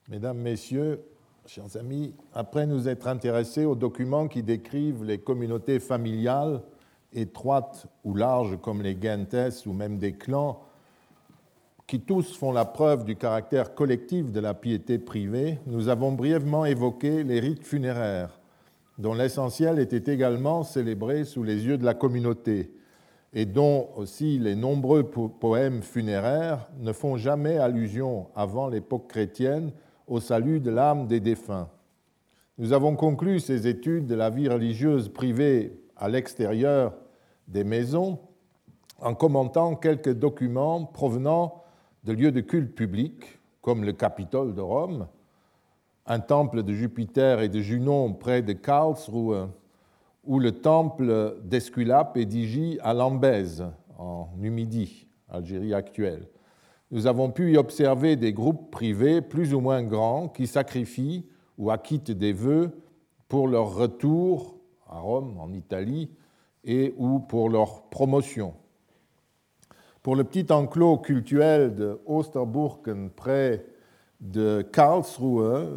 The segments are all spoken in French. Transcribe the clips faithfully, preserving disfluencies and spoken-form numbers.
Mesdames, Messieurs, chers amis, après nous être intéressés aux documents qui décrivent les communautés familiales, étroites ou larges comme les gentes ou même des clans, qui tous font la preuve du caractère collectif de la piété privée, nous avons brièvement évoqué les rites funéraires, dont l'essentiel était également célébré sous les yeux de la communauté, et dont aussi les nombreux poèmes funéraires ne font jamais allusion, avant l'époque chrétienne, au salut de l'âme des défunts. Nous avons conclu ces études de la vie religieuse privée à l'extérieur des maisons en commentant quelques documents provenant de lieux de culte publics, comme le Capitole de Rome, un temple de Jupiter et de Junon près de Karlsruhe, ou le temple d'Esculape et d'Hygie à Lambèse, en Numidie, Algérie actuelle. Nous avons pu y observer des groupes privés plus ou moins grands qui sacrifient ou acquittent des vœux pour leur retour à Rome, en Italie, et ou pour leur promotion. Pour le petit enclos cultuel de Osterburken, près de Karlsruhe,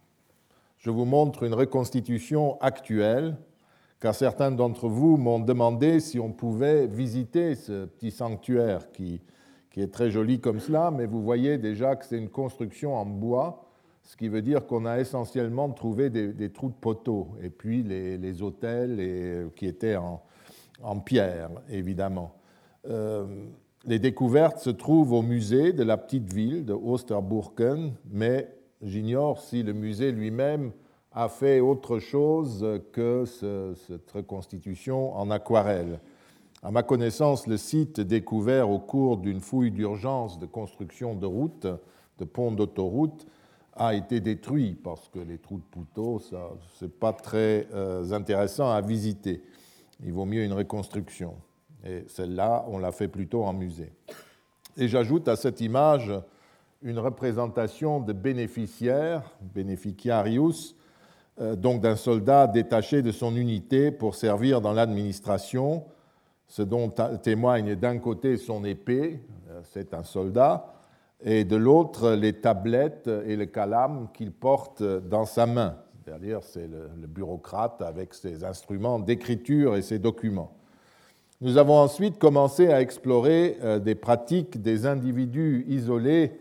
je vous montre une reconstitution actuelle, car certains d'entre vous m'ont demandé si on pouvait visiter ce petit sanctuaire qui, qui est très joli comme cela, mais vous voyez déjà que c'est une construction en bois, ce qui veut dire qu'on a essentiellement trouvé des, des trous de poteaux, et puis les, les autels et, qui étaient en, en pierre, évidemment. Euh, les découvertes se trouvent au musée de la petite ville de Osterburken, mais j'ignore si le musée lui-même a fait autre chose que ce, cette reconstitution en aquarelle. À ma connaissance, le site découvert au cours d'une fouille d'urgence de construction de routes, de ponts d'autoroute, a été détruit parce que les trous de poteaux, ce n'est pas très euh, intéressant à visiter. Il vaut mieux une reconstruction. Et celle-là, on l'a fait plutôt en musée. Et j'ajoute à cette image une représentation de bénéficiaire, bénéficiarius, donc d'un soldat détaché de son unité pour servir dans l'administration, ce dont témoigne d'un côté son épée, c'est un soldat, et de l'autre les tablettes et le calame qu'il porte dans sa main, c'est-à-dire c'est le, le bureaucrate avec ses instruments d'écriture et ses documents. Nous avons ensuite commencé à explorer des pratiques des individus isolés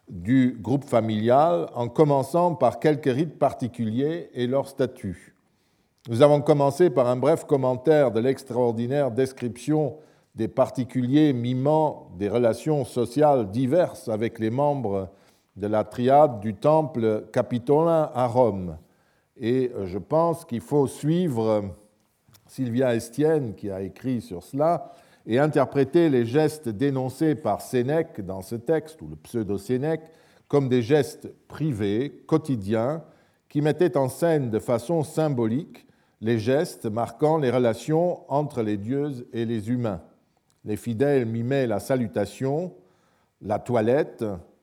du groupe familial, en commençant par quelques rites particuliers et leur statut. Nous avons commencé par un bref commentaire de l'extraordinaire description des particuliers mimant des relations sociales diverses avec les membres de la triade du temple capitolin à Rome. Et je pense qu'il faut suivre Sylvia Estienne, qui a écrit sur cela, et interpréter les gestes dénoncés par Sénèque dans ce texte, ou le pseudo-Sénèque, comme des gestes privés, quotidiens, qui mettaient en scène de façon symbolique les gestes marquant les relations entre les dieux et les humains. Les fidèles mimaient la salutation, la toilette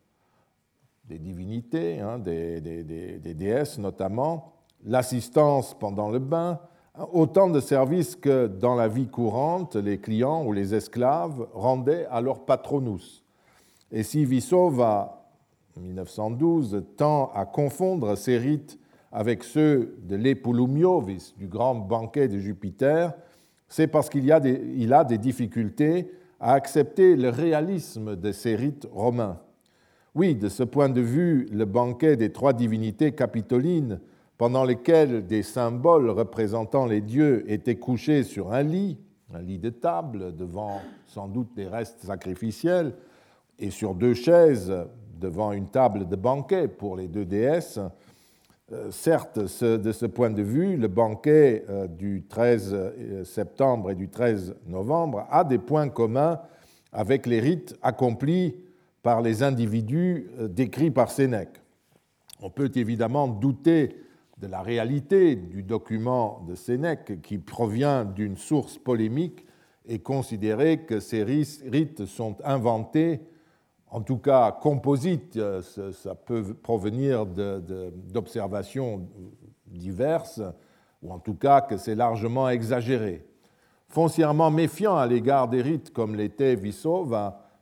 des divinités, hein, des, des, des, des déesses notamment, l'assistance pendant le bain, autant de services que, dans la vie courante, les clients ou les esclaves rendaient à leur patronus. Et si Vissova, en mille neuf cent douze, tend à confondre ces rites avec ceux de l'Epulumiovis, du grand banquet de Jupiter, c'est parce qu'il y a des, il a des difficultés à accepter le réalisme de ces rites romains. Oui, de ce point de vue, le banquet des trois divinités capitolines, pendant lesquels des symboles représentant les dieux étaient couchés sur un lit, un lit de table, devant sans doute des restes sacrificiels, et sur deux chaises devant une table de banquet pour les deux déesses. Euh, certes, ce, de ce point de vue, le banquet euh, du treize septembre et du treize novembre a des points communs avec les rites accomplis par les individus euh, décrits par Sénèque. On peut évidemment douter de la réalité du document de Sénèque qui provient d'une source polémique et considérer que ces rites sont inventés, en tout cas composites, ça peut provenir de, de, d'observations diverses, ou en tout cas que c'est largement exagéré. Foncièrement méfiant à l'égard des rites comme l'était Vissova,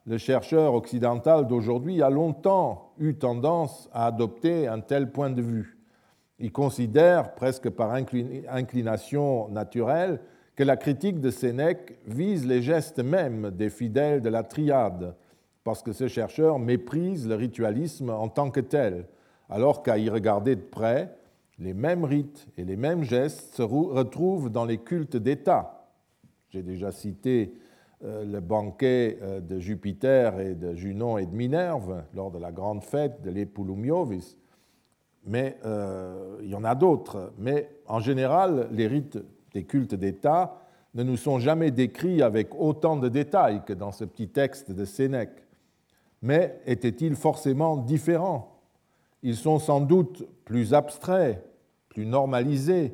le chercheur occidental d'aujourd'hui a longtemps eu tendance à adopter un tel point de vue. Il considère, presque par inclination naturelle, que la critique de Sénèque vise les gestes mêmes des fidèles de la triade, parce que ce chercheur méprise le ritualisme en tant que tel, alors qu'à y regarder de près, les mêmes rites et les mêmes gestes se retrouvent dans les cultes d'État. J'ai déjà cité euh, le banquet euh, de Jupiter et de Junon et de Minerve lors de la grande fête de l'Epulumiovis, mais euh, il y en a d'autres. Mais en général, les rites des cultes d'État ne nous sont jamais décrits avec autant de détails que dans ce petit texte de Sénèque. Mais étaient-ils forcément différents ? Ils sont sans doute plus abstraits, plus normalisés,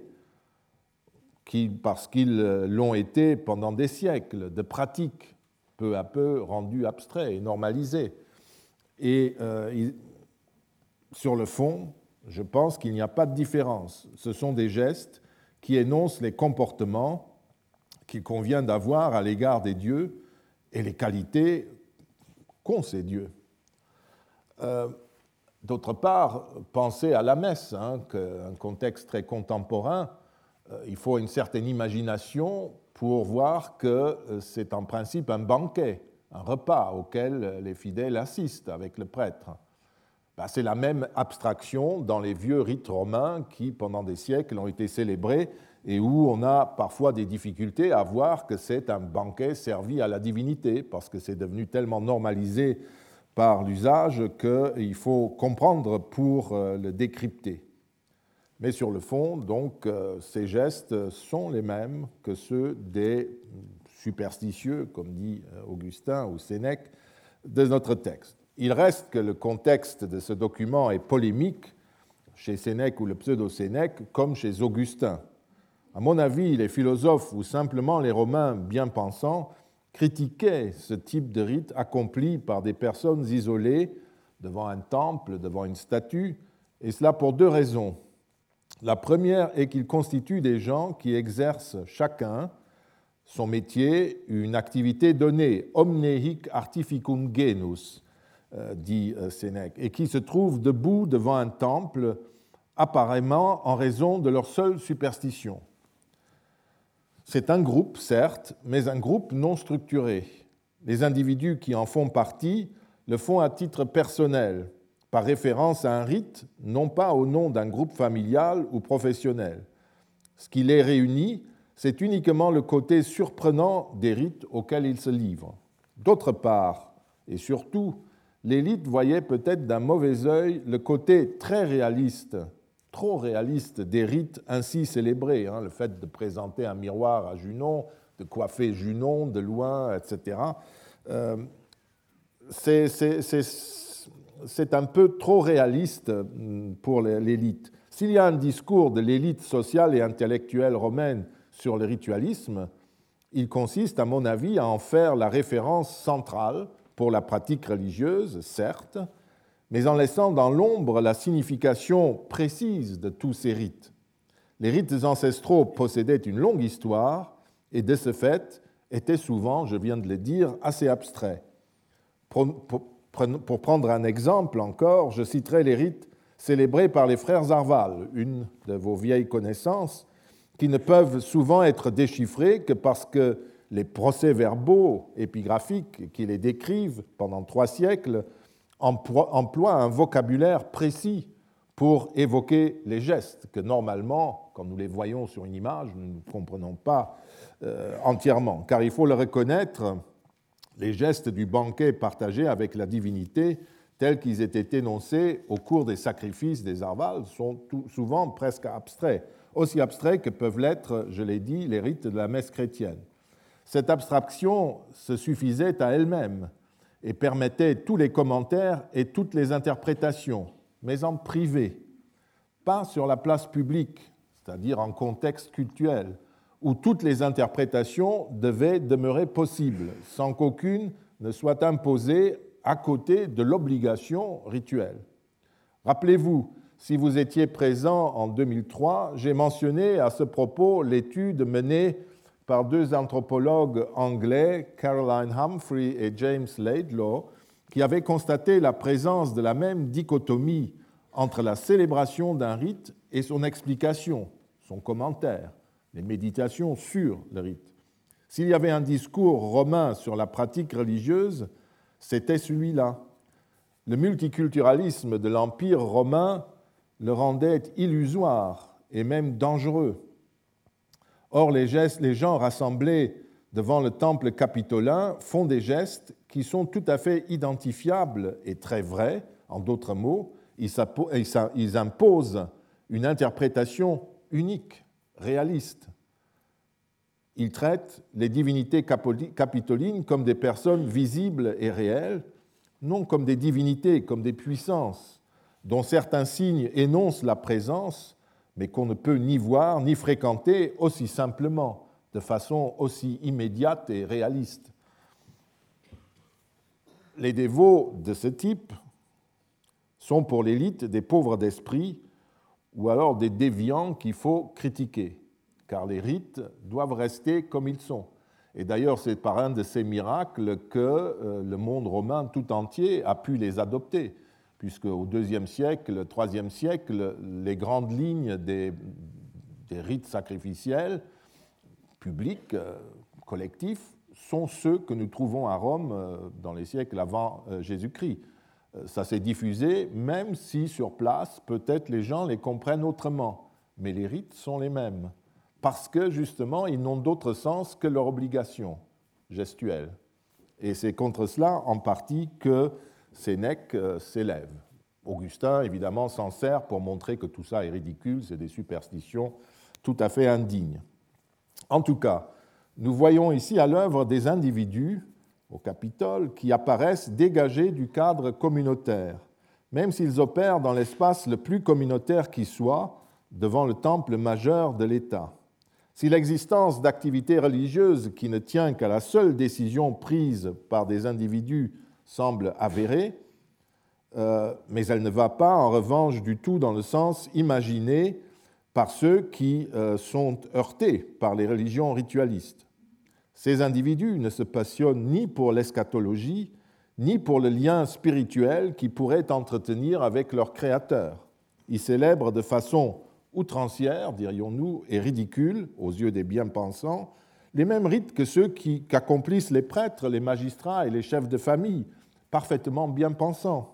parce qu'ils l'ont été pendant des siècles de pratiques, peu à peu rendus abstraits et normalisés. Et euh, sur le fond, je pense qu'il n'y a pas de différence. Ce sont des gestes qui énoncent les comportements qu'il convient d'avoir à l'égard des dieux et les qualités qu'ont ces dieux. Euh, D'autre part, pensez à la messe, hein, un contexte très contemporain. Euh, il faut une certaine imagination pour voir que c'est en principe un banquet, un repas auquel les fidèles assistent avec le prêtre. Ben, c'est la même abstraction dans les vieux rites romains qui, pendant des siècles, ont été célébrés et où on a parfois des difficultés à voir que c'est un banquet servi à la divinité, parce que c'est devenu tellement normalisé par l'usage qu'il faut comprendre pour le décrypter. Mais sur le fond, donc, ces gestes sont les mêmes que ceux des superstitieux, comme dit Augustin ou Sénèque, de notre texte. Il reste que le contexte de ce document est polémique chez Sénèque ou le pseudo-Sénèque, comme chez Augustin. À mon avis, les philosophes ou simplement les Romains bien pensants critiquaient ce type de rite accompli par des personnes isolées devant un temple, devant une statue, et cela pour deux raisons. La première est qu'ils constituent des gens qui exercent chacun son métier, une activité donnée, omne hic artificum genus, dit Sénèque, et qui se trouvent debout devant un temple, apparemment en raison de leur seule superstition. C'est un groupe, certes, mais un groupe non structuré. Les individus qui en font partie le font à titre personnel, par référence à un rite, non pas au nom d'un groupe familial ou professionnel. Ce qui les réunit, c'est uniquement le côté surprenant des rites auxquels ils se livrent. D'autre part, et surtout, l'élite voyait peut-être d'un mauvais œil le côté très réaliste, trop réaliste des rites ainsi célébrés, hein, le fait de présenter un miroir à Junon, de coiffer Junon de loin, et cetera. Euh, c'est, c'est, c'est, c'est un peu trop réaliste pour l'élite. S'il y a un discours de l'élite sociale et intellectuelle romaine sur le ritualisme, il consiste, à mon avis, à en faire la référence centrale pour la pratique religieuse, certes, mais en laissant dans l'ombre la signification précise de tous ces rites. Les rites ancestraux possédaient une longue histoire et, de ce fait, étaient souvent, je viens de le dire, assez abstraits. Pour, pour, pour prendre un exemple encore, je citerai les rites célébrés par les frères Arval, une de vos vieilles connaissances, qui ne peuvent souvent être déchiffrés que parce que les procès-verbaux épigraphiques qui les décrivent pendant trois siècles emploient un vocabulaire précis pour évoquer les gestes que normalement, quand nous les voyons sur une image, nous ne comprenons pas euh, entièrement. Car il faut le reconnaître, les gestes du banquet partagé avec la divinité, tels qu'ils étaient énoncés au cours des sacrifices des Arvales, sont tout, souvent presque abstraits, aussi abstraits que peuvent l'être, je l'ai dit, les rites de la messe chrétienne. Cette abstraction se suffisait à elle-même et permettait tous les commentaires et toutes les interprétations, mais en privé, pas sur la place publique, c'est-à-dire en contexte cultuel, où toutes les interprétations devaient demeurer possibles, sans qu'aucune ne soit imposée à côté de l'obligation rituelle. Rappelez-vous, si vous étiez présent en deux mille trois, j'ai mentionné à ce propos l'étude menée par deux anthropologues anglais, Caroline Humphrey et James Laidlaw, qui avaient constaté la présence de la même dichotomie entre la célébration d'un rite et son explication, son commentaire, les méditations sur le rite. S'il y avait un discours romain sur la pratique religieuse, c'était celui-là. Le multiculturalisme de l'Empire romain le rendait illusoire et même dangereux. Or, les, gestes, les gens rassemblés devant le temple capitolin font des gestes qui sont tout à fait identifiables et très vrais. En d'autres mots, ils imposent une interprétation unique, réaliste. Ils traitent les divinités capitolines comme des personnes visibles et réelles, non comme des divinités, comme des puissances, dont certains signes énoncent la présence, mais qu'on ne peut ni voir ni fréquenter aussi simplement, de façon aussi immédiate et réaliste. Les dévots de ce type sont pour l'élite des pauvres d'esprit ou alors des déviants qu'il faut critiquer, car les rites doivent rester comme ils sont. Et d'ailleurs, c'est par un de ces miracles que le monde romain tout entier a pu les adopter, puisque au deuxième siècle, troisième siècle, les grandes lignes des, des rites sacrificiels publics, collectifs, sont ceux que nous trouvons à Rome dans les siècles avant Jésus-Christ. Ça s'est diffusé, même si sur place, peut-être les gens les comprennent autrement, mais les rites sont les mêmes, parce que justement, ils n'ont d'autre sens que leur obligation gestuelle. Et c'est contre cela, en partie, que Sénèque s'élève. Augustin, évidemment, s'en sert pour montrer que tout ça est ridicule, c'est des superstitions tout à fait indignes. En tout cas, nous voyons ici à l'œuvre des individus au Capitole qui apparaissent dégagés du cadre communautaire, même s'ils opèrent dans l'espace le plus communautaire qui soit, devant le temple majeur de l'État. Si l'existence d'activités religieuses qui ne tient qu'à la seule décision prise par des individus semble avérée, euh, mais elle ne va pas en revanche du tout dans le sens imaginé par ceux qui euh, sont heurtés par les religions ritualistes. Ces individus ne se passionnent ni pour l'eschatologie, ni pour le lien spirituel qu'ils pourraient entretenir avec leur Créateur. Ils célèbrent de façon outrancière, dirions-nous, et ridicule aux yeux des bien-pensants, les mêmes rites que ceux qui, qu'accomplissent les prêtres, les magistrats et les chefs de famille, parfaitement bien-pensants.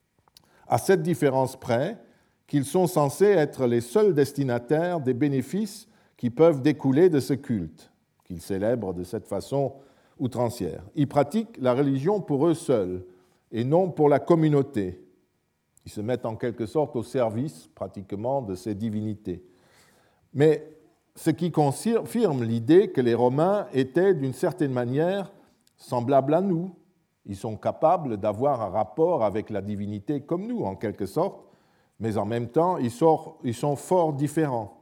À cette différence près qu'ils sont censés être les seuls destinataires des bénéfices qui peuvent découler de ce culte, qu'ils célèbrent de cette façon outrancière. Ils pratiquent la religion pour eux seuls et non pour la communauté. Ils se mettent en quelque sorte au service, pratiquement, de ces divinités. Mais ce qui confirme l'idée que les Romains étaient, d'une certaine manière, semblables à nous. Ils sont capables d'avoir un rapport avec la divinité comme nous, en quelque sorte, mais en même temps, ils sont, ils sont fort différents.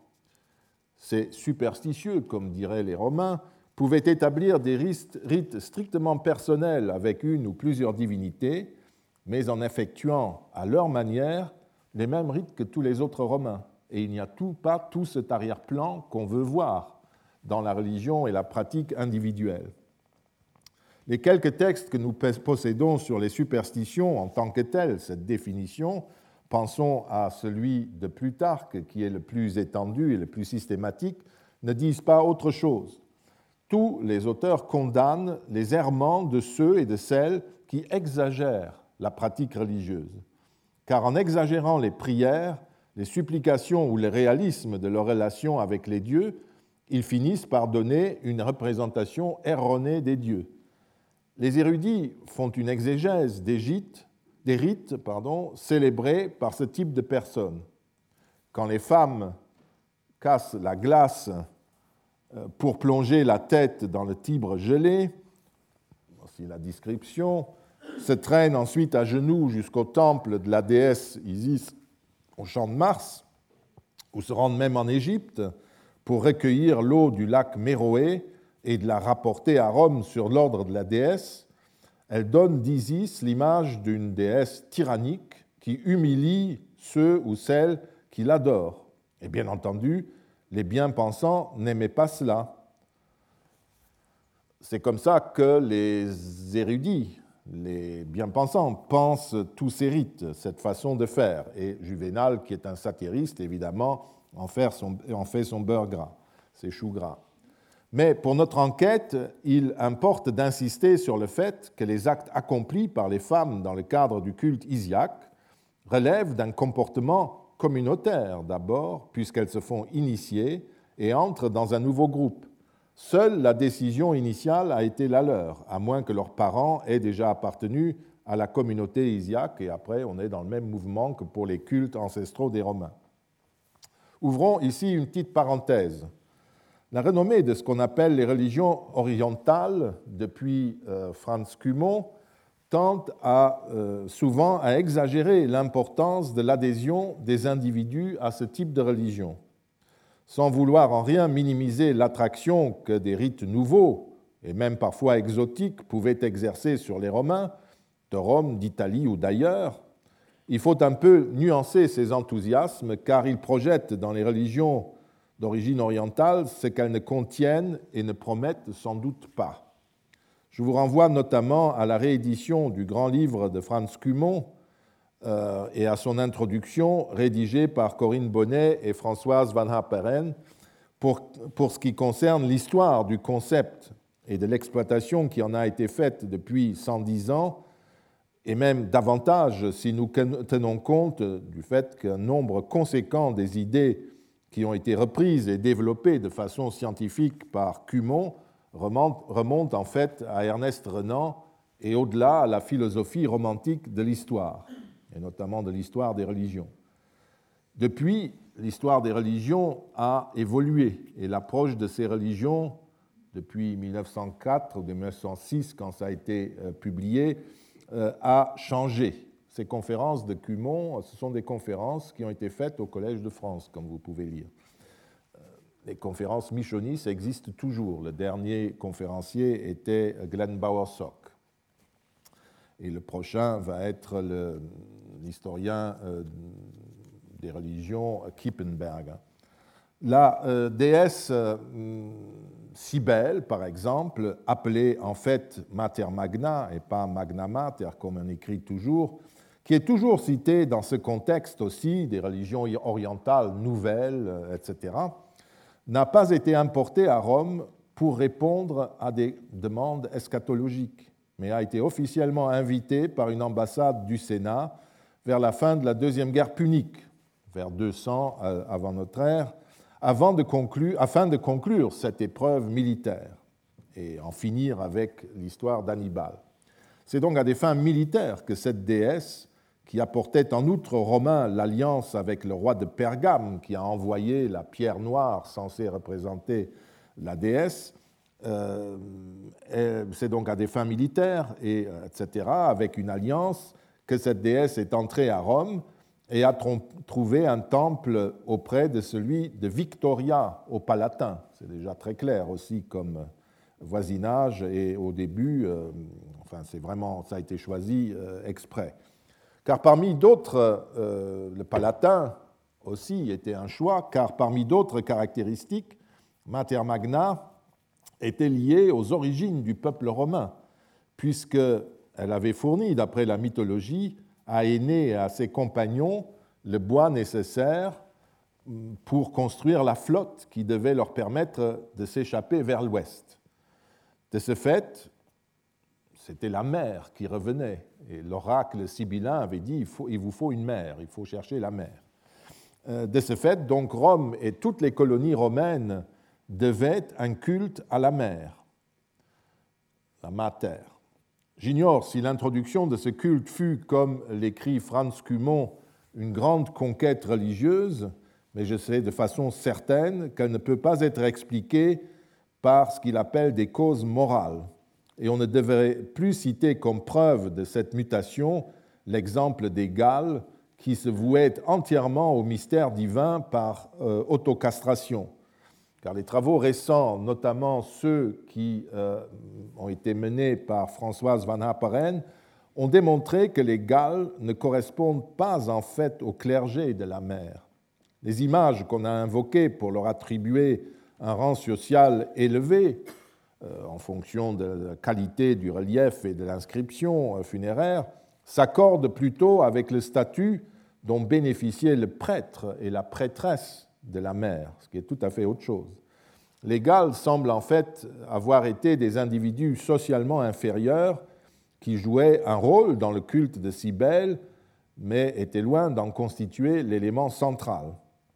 Ces superstitieux, comme diraient les Romains, pouvaient établir des rites strictement personnels avec une ou plusieurs divinités, mais en effectuant à leur manière les mêmes rites que tous les autres Romains. Et il n'y a tout, pas tout cet arrière-plan qu'on veut voir dans la religion et la pratique individuelle. Les quelques textes que nous possédons sur les superstitions en tant que telles, cette définition, pensons à celui de Plutarque, qui est le plus étendu et le plus systématique, ne disent pas autre chose. Tous les auteurs condamnent les errements de ceux et de celles qui exagèrent la pratique religieuse. Car en exagérant les prières, les supplications ou le réalisme de leur relation avec les dieux, ils finissent par donner une représentation erronée des dieux. Les érudits font une exégèse des rites, des rites pardon, célébrés par ce type de personnes. Quand les femmes cassent la glace pour plonger la tête dans le Tibre gelé, voici la description, se traînent ensuite à genoux jusqu'au temple de la déesse Isis au champ de Mars, ou se rendent même en Égypte pour recueillir l'eau du lac Méroé et de la rapporter à Rome sur l'ordre de la déesse, elle donne d'Isis l'image d'une déesse tyrannique qui humilie ceux ou celles qui l'adorent. Et bien entendu, les bien-pensants n'aimaient pas cela. c'est comme ça que les érudits, les bien-pensants, pensent tous ces rites, cette façon de faire. Et Juvénal, qui est un satiriste, évidemment, en fait son, en fait son beurre gras, ses choux gras. Mais pour notre enquête, il importe d'insister sur le fait que les actes accomplis par les femmes dans le cadre du culte isiaque relèvent d'un comportement communautaire d'abord, puisqu'elles se font initier et entrent dans un nouveau groupe. Seule la décision initiale a été la leur, à moins que leurs parents aient déjà appartenu à la communauté isiaque, et après on est dans le même mouvement que pour les cultes ancestraux des Romains. Ouvrons ici une petite parenthèse. La renommée de ce qu'on appelle les religions orientales depuis euh, Franz Cumont tente à, euh, souvent à exagérer l'importance de l'adhésion des individus à ce type de religion. Sans vouloir en rien minimiser l'attraction que des rites nouveaux, et même parfois exotiques, pouvaient exercer sur les Romains, de Rome, d'Italie ou d'ailleurs, il faut un peu nuancer ces enthousiasmes, car ils projettent dans les religions d'origine orientale ce qu'elles ne contiennent et ne promettent sans doute pas. Je vous renvoie notamment à la réédition du grand livre de Franz Cumont, Euh, et à son introduction rédigée par Corinne Bonnet et Françoise Van Haperen pour, pour ce qui concerne l'histoire du concept et de l'exploitation qui en a été faite depuis cent dix ans, et même davantage si nous tenons compte du fait qu'un nombre conséquent des idées qui ont été reprises et développées de façon scientifique par Cumont remontent, remontent en fait à Ernest Renan et au-delà à la philosophie romantique de l'histoire, et notamment de l'histoire des religions. Depuis, l'histoire des religions a évolué, et l'approche de ces religions, depuis mille neuf cent quatre ou mille neuf cent six, quand ça a été publié, a changé. Ces conférences de Cumont, ce sont des conférences qui ont été faites au Collège de France, comme vous pouvez lire. Les conférences Michonis existent toujours. Le dernier conférencier était Glenn Bowersock. Et le prochain va être le, l'historien euh, des religions Kippenberg. La euh, déesse euh, Cybèle, par exemple, appelée en fait Mater Magna et pas Magna Mater, comme on écrit toujours, qui est toujours citée dans ce contexte aussi des religions orientales nouvelles, et cetera, n'a pas été importée à Rome pour répondre à des demandes eschatologiques, mais a été officiellement invité par une ambassade du Sénat vers la fin de la Deuxième Guerre punique, vers deux cents avant notre ère, avant de conclure, afin de conclure cette épreuve militaire et en finir avec l'histoire d'Hannibal. C'est donc à des fins militaires que cette déesse, qui apportait en outre aux Romains l'alliance avec le roi de Pergame, qui a envoyé la pierre noire censée représenter la déesse, Euh, c'est donc à des fins militaires, et, et cetera, avec une alliance, que cette déesse est entrée à Rome et a trouvé un temple auprès de celui de Victoria au Palatin. C'est déjà très clair aussi comme voisinage, et au début, euh, enfin, c'est vraiment, ça a été choisi euh, exprès. Car parmi d'autres, euh, le Palatin aussi était un choix, car parmi d'autres caractéristiques, Mater Magna était liée aux origines du peuple romain, puisqu'elle avait fourni, d'après la mythologie, à Énée et à ses compagnons le bois nécessaire pour construire la flotte qui devait leur permettre de s'échapper vers l'ouest. De ce fait, c'était la mer qui revenait, et l'oracle sibyllin avait dit il, faut, il vous faut une mer, il faut chercher la mer. De ce fait, donc, Rome et toutes les colonies romaines devaient un culte à la mer, la mater. J'ignore si l'introduction de ce culte fut, comme l'écrit Franz Cumont, une grande conquête religieuse, mais je sais de façon certaine qu'elle ne peut pas être expliquée par ce qu'il appelle des causes morales. Et on ne devrait plus citer comme preuve de cette mutation l'exemple des Galles qui se vouaient entièrement au mystère divin par euh, autocastration. Car les travaux récents, notamment ceux qui euh, ont été menés par Françoise Van Haperen, ont démontré que les Galles ne correspondent pas en fait au clergé de la mer. Les images qu'on a invoquées pour leur attribuer un rang social élevé euh, en fonction de la qualité du relief et de l'inscription funéraire, s'accorde plutôt avec le statut dont bénéficiaient le prêtre et la prêtresse de la mère, ce qui est tout à fait autre chose. Les Galles semblent en fait avoir été des individus socialement inférieurs qui jouaient un rôle dans le culte de Cybèle, mais étaient loin d'en constituer l'élément central.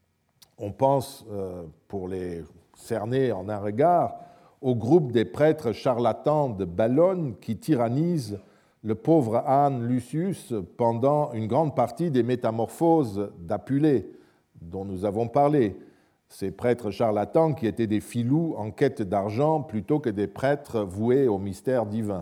On pense, euh, pour les cerner en un regard, au groupe des prêtres charlatans de Bellone qui tyrannisent le pauvre âne Lucius pendant une grande partie des métamorphoses d'Apulée, dont nous avons parlé. Ces prêtres charlatans qui étaient des filous en quête d'argent plutôt que des prêtres voués au mystère divin.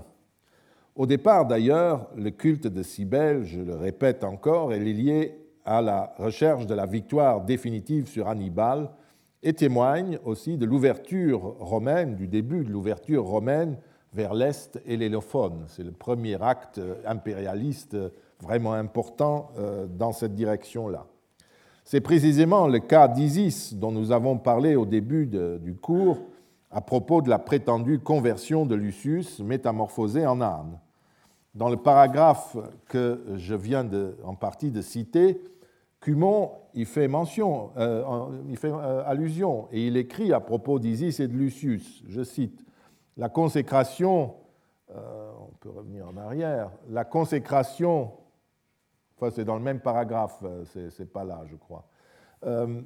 Au départ, d'ailleurs, le culte de Cybèle, je le répète encore, est lié à la recherche de la victoire définitive sur Hannibal et témoigne aussi de l'ouverture romaine, du début de l'ouverture romaine vers l'Est et l'Hélophone. C'est le premier acte impérialiste vraiment important dans cette direction-là. C'est précisément le cas d'Isis dont nous avons parlé au début de, du cours à propos de la prétendue conversion de Lucius métamorphosé en âne. Dans le paragraphe que je viens de, en partie de citer, Cumon y fait mention, euh, y fait euh, allusion, et il écrit à propos d'Isis et de Lucius, je cite, « La consécration, euh, on peut revenir en arrière, la consécration, enfin c'est dans le même paragraphe, c'est, c'est pas là je crois, euh,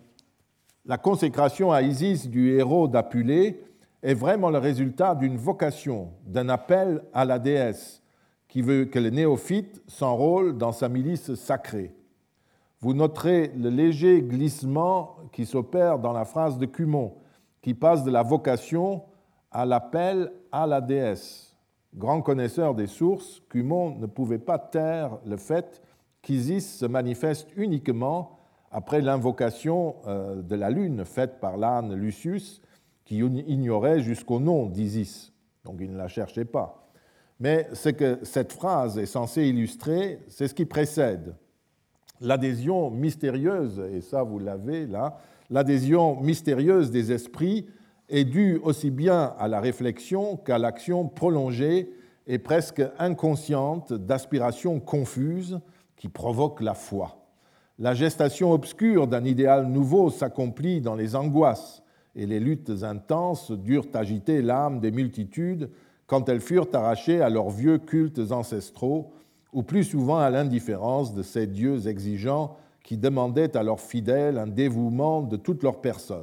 la consécration à Isis du héros d'Apulée est vraiment le résultat d'une vocation, d'un appel à la déesse, qui veut que le néophyte s'enrôle dans sa milice sacrée. Vous noterez le léger glissement qui s'opère dans la phrase de Cumon, qui passe de la vocation à l'appel à la déesse. Grand connaisseur des sources, Cumon ne pouvait pas taire le fait qu'Isis se manifeste uniquement après l'invocation de la lune faite par l'âne Lucius, qui ignorait jusqu'au nom d'Isis, donc il ne la cherchait pas. Mais ce que cette phrase est censée illustrer, c'est ce qui précède. L'adhésion mystérieuse, et ça vous l'avez là, l'adhésion mystérieuse des esprits est due aussi bien à la réflexion qu'à l'action prolongée et presque inconsciente d'aspirations confuses qui provoquent la foi. La gestation obscure d'un idéal nouveau s'accomplit dans les angoisses, et les luttes intenses durent agiter l'âme des multitudes quand elles furent arrachées à leurs vieux cultes ancestraux, ou plus souvent à l'indifférence de ces dieux exigeants qui demandaient à leurs fidèles un dévouement de toute leur personne.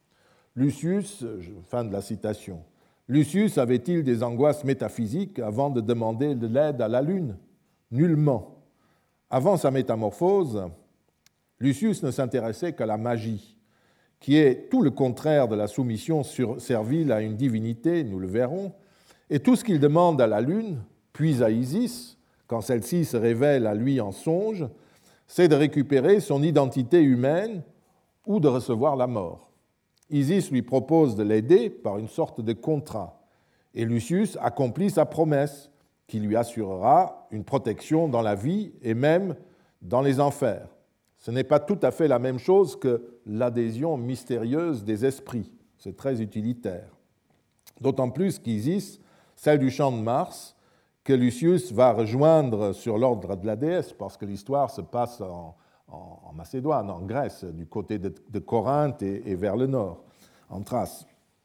Lucius, fin de la citation, Lucius avait-il des angoisses métaphysiques avant de demander de l'aide à la lune ? Nullement. Avant sa métamorphose, Lucius ne s'intéressait qu'à la magie, qui est tout le contraire de la soumission servile à une divinité, nous le verrons, et tout ce qu'il demande à la lune, puis à Isis, quand celle-ci se révèle à lui en songe, c'est de récupérer son identité humaine ou de recevoir la mort. Isis lui propose de l'aider par une sorte de contrat, et Lucius accomplit sa promesse qui lui assurera une protection dans la vie et même dans les enfers. Ce n'est pas tout à fait la même chose que l'adhésion mystérieuse des esprits, c'est très utilitaire. D'autant plus qu'Isis, celle du champ de Mars, que Lucius va rejoindre sur l'ordre de la déesse, parce que l'histoire se passe en, en, en Macédoine, en Grèce, du côté de, de Corinthe et, et vers le nord, en Thrace.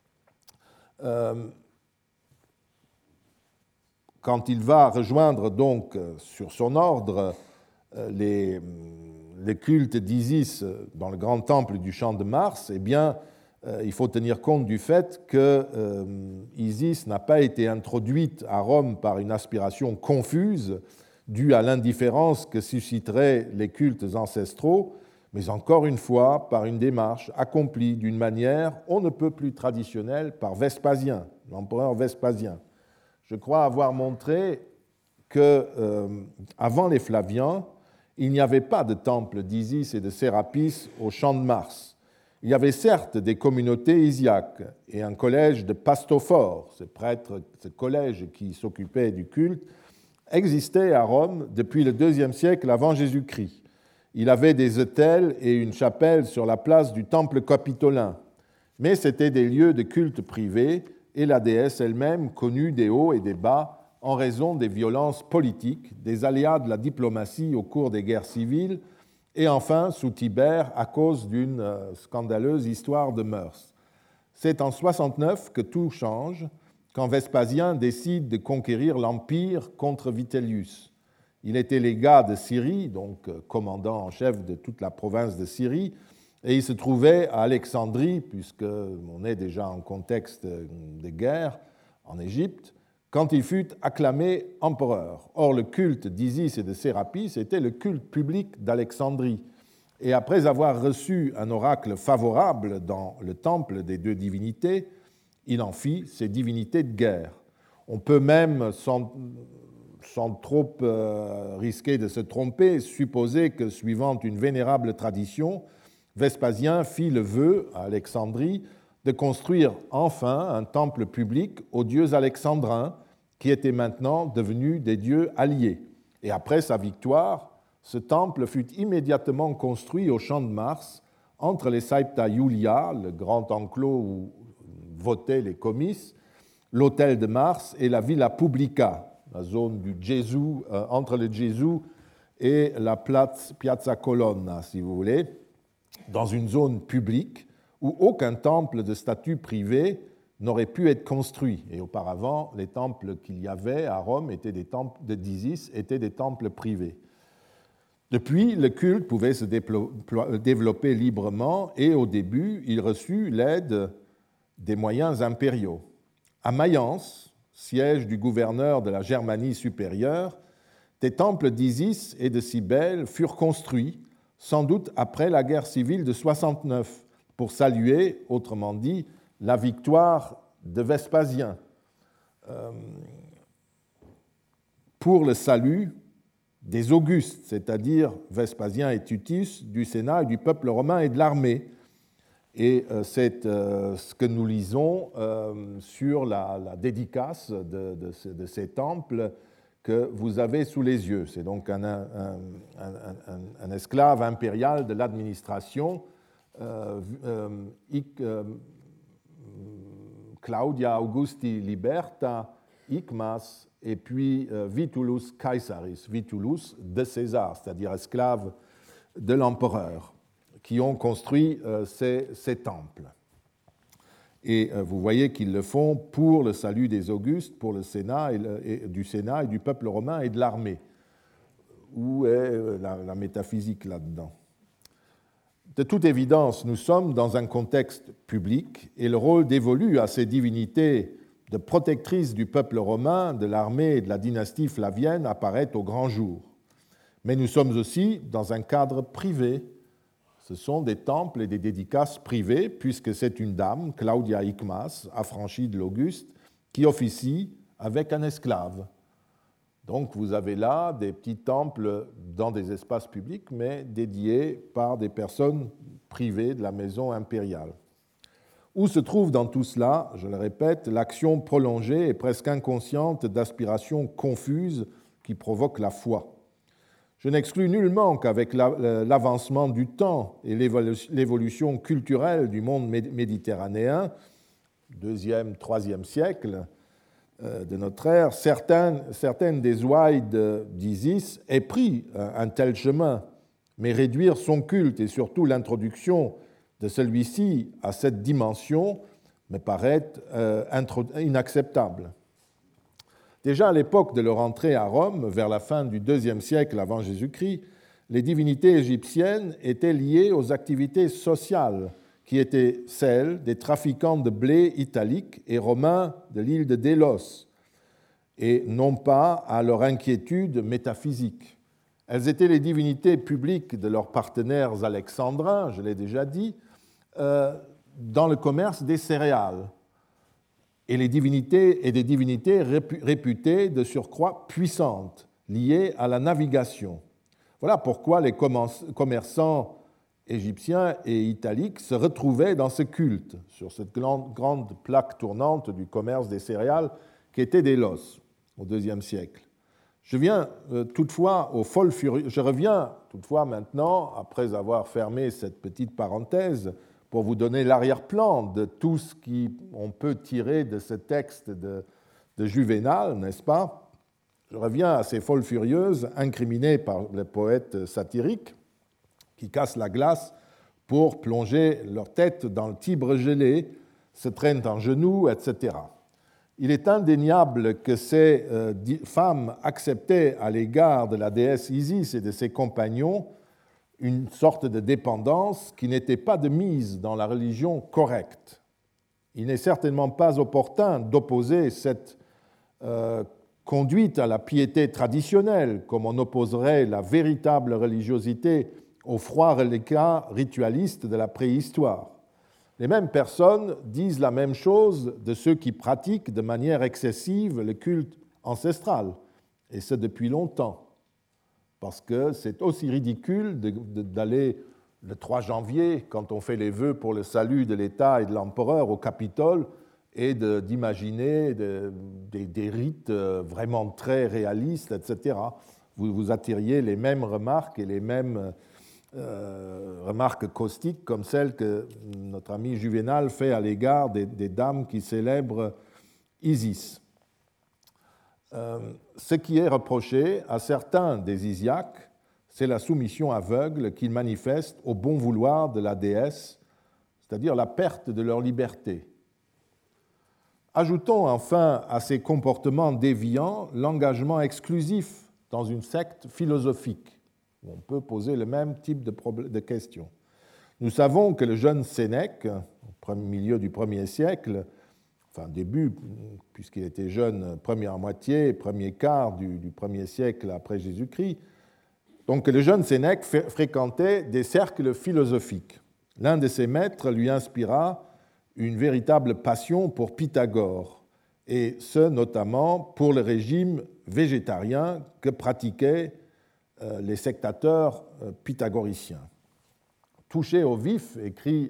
Euh, quand il va rejoindre donc sur son ordre les, les cultes d'Isis dans le grand temple du champ de Mars, eh bien, il faut tenir compte du fait que euh, Isis n'a pas été introduite à Rome par une aspiration confuse due à l'indifférence que susciteraient les cultes ancestraux, mais encore une fois par une démarche accomplie d'une manière on ne peut plus traditionnelle par Vespasien, l'empereur Vespasien. Je crois avoir montré que, euh, avant les Flaviens, il n'y avait pas de temple d'Isis et de Sérapis au champ de Mars. Il y avait certes des communautés isiaques et un collège de pastophores, ce prêtre, ce collège qui s'occupait du culte, existait à Rome depuis le deuxième siècle avant Jésus-Christ. Il avait des autels et une chapelle sur la place du temple capitolin, mais c'étaient des lieux de culte privés et la déesse elle-même connut des hauts et des bas en raison des violences politiques, des aléas de la diplomatie au cours des guerres civiles, et enfin, sous Tibère, à cause d'une scandaleuse histoire de mœurs. C'est en soixante-neuf que tout change, quand Vespasien décide de conquérir l'Empire contre Vitellius. Il était légat de Syrie, donc commandant en chef de toute la province de Syrie, et il se trouvait à Alexandrie, puisqu'on est déjà en contexte de guerre en Égypte, quand il fut acclamé empereur. Or, le culte d'Isis et de Sérapis était le culte public d'Alexandrie. Et après avoir reçu un oracle favorable dans le temple des deux divinités, il en fit ses divinités de guerre. On peut même, sans, sans trop euh, risquer de se tromper, supposer que, suivant une vénérable tradition, Vespasien fit le vœu à Alexandrie de construire enfin un temple public aux dieux alexandrins, qui étaient maintenant devenus des dieux alliés. Et après sa victoire, ce temple fut immédiatement construit au champ de Mars, entre les Saepta Iulia, le grand enclos où votaient les comices, l'hôtel de Mars et la Villa Publica, la zone du Gesù, euh, entre le Gesù et la Piazza Colonna, si vous voulez, dans une zone publique où aucun temple de statut privé n'aurait pu être construit. Et auparavant, les temples qu'il y avait à Rome étaient des temples d'Isis, étaient des temples privés. Depuis, le culte pouvait se développer librement et au début, il reçut l'aide des moyens impériaux. À Mayence, siège du gouverneur de la Germanie supérieure, des temples d'Isis et de Cybèle furent construits, sans doute après la guerre civile de soixante-neuf, pour saluer, autrement dit, la victoire de Vespasien. Euh, pour le salut des Augustes, c'est-à-dire Vespasien et Tutus, du Sénat et du peuple romain et de l'armée. Et euh, c'est euh, ce que nous lisons euh, sur la, la dédicace de, de, ce, de ces temples que vous avez sous les yeux. C'est donc un, un, un, un, un esclave impérial de l'administration, euh, euh, euh, Claudia Augusti Liberta, Icmas, et puis euh, Vitulus Caesaris, Vitulus de César, c'est-à-dire esclave de l'empereur, qui ont construit euh, ces, ces temples. Et euh, vous voyez qu'ils le font pour le salut des Augustes, pour le Sénat et, le, et du Sénat et du peuple romain et de l'armée. Où est la, la métaphysique là-dedans? De toute évidence, nous sommes dans un contexte public et le rôle dévolu à ces divinités de protectrices du peuple romain, de l'armée et de la dynastie flavienne apparaît au grand jour. Mais nous sommes aussi dans un cadre privé. Ce sont des temples et des dédicaces privées, puisque c'est une dame, Claudia Icmas, affranchie de l'Auguste, qui officie avec un esclave. Donc vous avez là des petits temples dans des espaces publics, mais dédiés par des personnes privées de la maison impériale. Où se trouve dans tout cela, je le répète, l'action prolongée et presque inconsciente d'aspirations confuses qui provoquent la foi. Je n'exclus nullement qu'avec l'avancement du temps et l'évolution culturelle du monde méditerranéen, deuxième, troisième siècle de notre ère, certaines, certaines des ouailles d'Isis aient pris un tel chemin, mais réduire son culte et surtout l'introduction de celui-ci à cette dimension me paraît inacceptable. Déjà à l'époque de leur entrée à Rome, vers la fin du deuxième siècle avant Jésus-Christ, les divinités égyptiennes étaient liées aux activités sociales qui étaient celles des trafiquants de blé italiques et romains de l'île de Délos, et non pas à leur inquiétude métaphysique. Elles étaient les divinités publiques de leurs partenaires alexandrins, je l'ai déjà dit, euh, dans le commerce des céréales, et les divinités et des divinités réputées de surcroît puissantes, liées à la navigation. Voilà pourquoi les commerçants égyptiens et italiques se retrouvaient dans ce culte, sur cette grande, grande plaque tournante du commerce des céréales qui était Délos au deuxième siècle. Je, viens, euh, toutefois, aux folles furieuses, je reviens toutefois maintenant, après avoir fermé cette petite parenthèse, pour vous donner l'arrière-plan de tout ce qu'on peut tirer de ce texte de, de Juvénal, n'est-ce pas? Je reviens à ces folles furieuses incriminées par les poètes satiriques qui cassent la glace pour plonger leur tête dans le Tibre gelé, se traînent en genoux, et cetera. Il est indéniable que ces euh, femmes acceptaient à l'égard de la déesse Isis et de ses compagnons une sorte de dépendance qui n'était pas de mise dans la religion correcte. Il n'est certainement pas opportun d'opposer cette euh, conduite à la piété traditionnelle, comme on opposerait la véritable religiosité au froid reliquat ritualiste de la préhistoire. Les mêmes personnes disent la même chose de ceux qui pratiquent de manière excessive le culte ancestral, et ce depuis longtemps, parce que c'est aussi ridicule de, de, d'aller le trois janvier, quand on fait les vœux pour le salut de l'État et de l'empereur au Capitole, et de, d'imaginer de, de, des rites vraiment très réalistes, et cetera. Vous, vous attiriez les mêmes remarques et les mêmes euh, remarques caustiques comme celles que notre ami Juvénal fait à l'égard des, des dames qui célèbrent Isis. Euh, ce qui est reproché à certains des Isiaques, c'est la soumission aveugle qu'ils manifestent au bon vouloir de la déesse, c'est-à-dire la perte de leur liberté. Ajoutons enfin à ces comportements déviants l'engagement exclusif dans une secte philosophique, où on peut poser le même type de, problème, de questions. Nous savons que le jeune Sénèque, au milieu du premier siècle, enfin début, puisqu'il était jeune, première moitié, premier quart du, du premier siècle après Jésus-Christ, donc le jeune Sénèque fréquentait des cercles philosophiques. L'un de ses maîtres lui inspira une véritable passion pour Pythagore, et ce notamment pour le régime végétarien que pratiquaient les sectateurs pythagoriciens. Touché au vif, écrit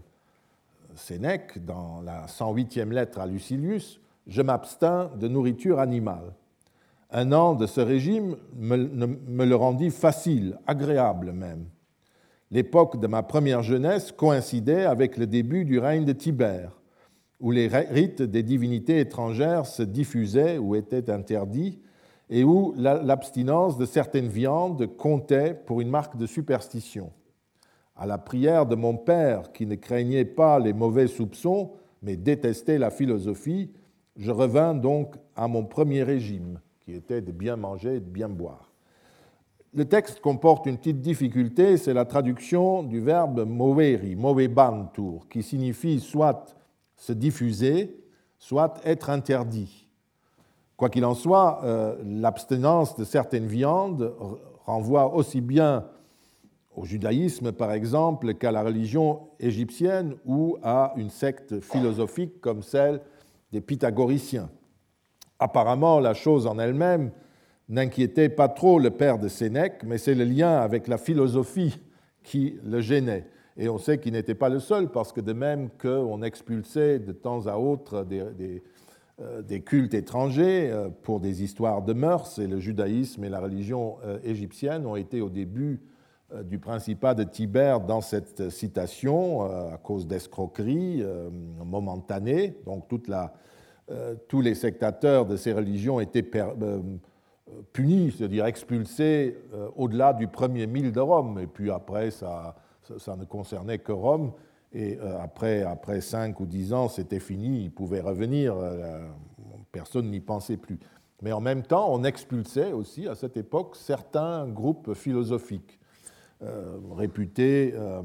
Sénèque dans la cent huitième lettre à Lucilius, « Je m'abstins de nourriture animale. Un an de ce régime me, me le rendit facile, agréable même. L'époque de ma première jeunesse coïncidait avec le début du règne de Tibère, où les rites des divinités étrangères se diffusaient ou étaient interdits, et où l'abstinence de certaines viandes comptait pour une marque de superstition. À la prière de mon père, qui ne craignait pas les mauvais soupçons, mais détestait la philosophie, je revins donc à mon premier régime, qui était de bien manger et de bien boire. » Le texte comporte une petite difficulté, c'est la traduction du verbe moveri, movebantur, qui signifie soit se diffuser, soit être interdit. Quoi qu'il en soit, euh, l'abstinence de certaines viandes renvoie aussi bien au judaïsme, par exemple, qu'à la religion égyptienne ou à une secte philosophique comme celle des pythagoriciens. Apparemment, la chose en elle-même n'inquiétait pas trop le père de Sénèque, mais c'est le lien avec la philosophie qui le gênait. Et on sait qu'il n'était pas le seul, parce que de même qu'on expulsait de temps à autre des, des, euh, des cultes étrangers euh, pour des histoires de mœurs, et le judaïsme et la religion euh, égyptienne ont été au début euh, du principat de Tibère dans cette citation euh, à cause d'escroqueries euh, momentanées. Donc toute la, euh, tous les sectateurs de ces religions étaient per, euh, punis, c'est-à-dire expulsés euh, au-delà du premier mille de Rome. Et puis après, ça... ça ne concernait que Rome, et après, après cinq ou dix ans, c'était fini, ils pouvaient revenir, personne n'y pensait plus. Mais en même temps, on expulsait aussi, à cette époque, certains groupes philosophiques, euh, réputés, euh,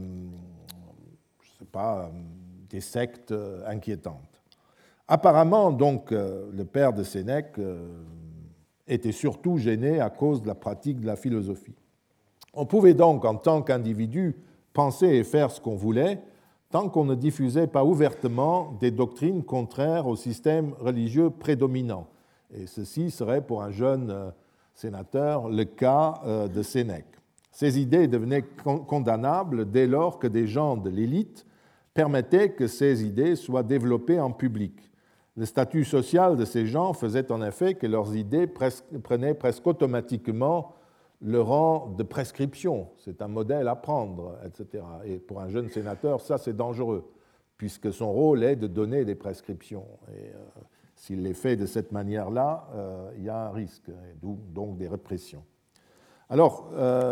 je ne sais pas, des sectes inquiétantes. Apparemment, donc, le père de Sénèque était surtout gêné à cause de la pratique de la philosophie. On pouvait donc, en tant qu'individu, penser et faire ce qu'on voulait, tant qu'on ne diffusait pas ouvertement des doctrines contraires au système religieux prédominant. Et ceci serait pour un jeune sénateur le cas de Sénèque. Ces idées devenaient condamnables dès lors que des gens de l'élite permettaient que ces idées soient développées en public. Le statut social de ces gens faisait en effet que leurs idées prenaient presque automatiquement le rang de prescription. C'est un modèle à prendre, et cetera. Et pour un jeune sénateur, ça, c'est dangereux, puisque son rôle est de donner des prescriptions. Et euh, s'il les fait de cette manière-là, euh, il y a un risque, et d'où donc des répressions. Alors, euh,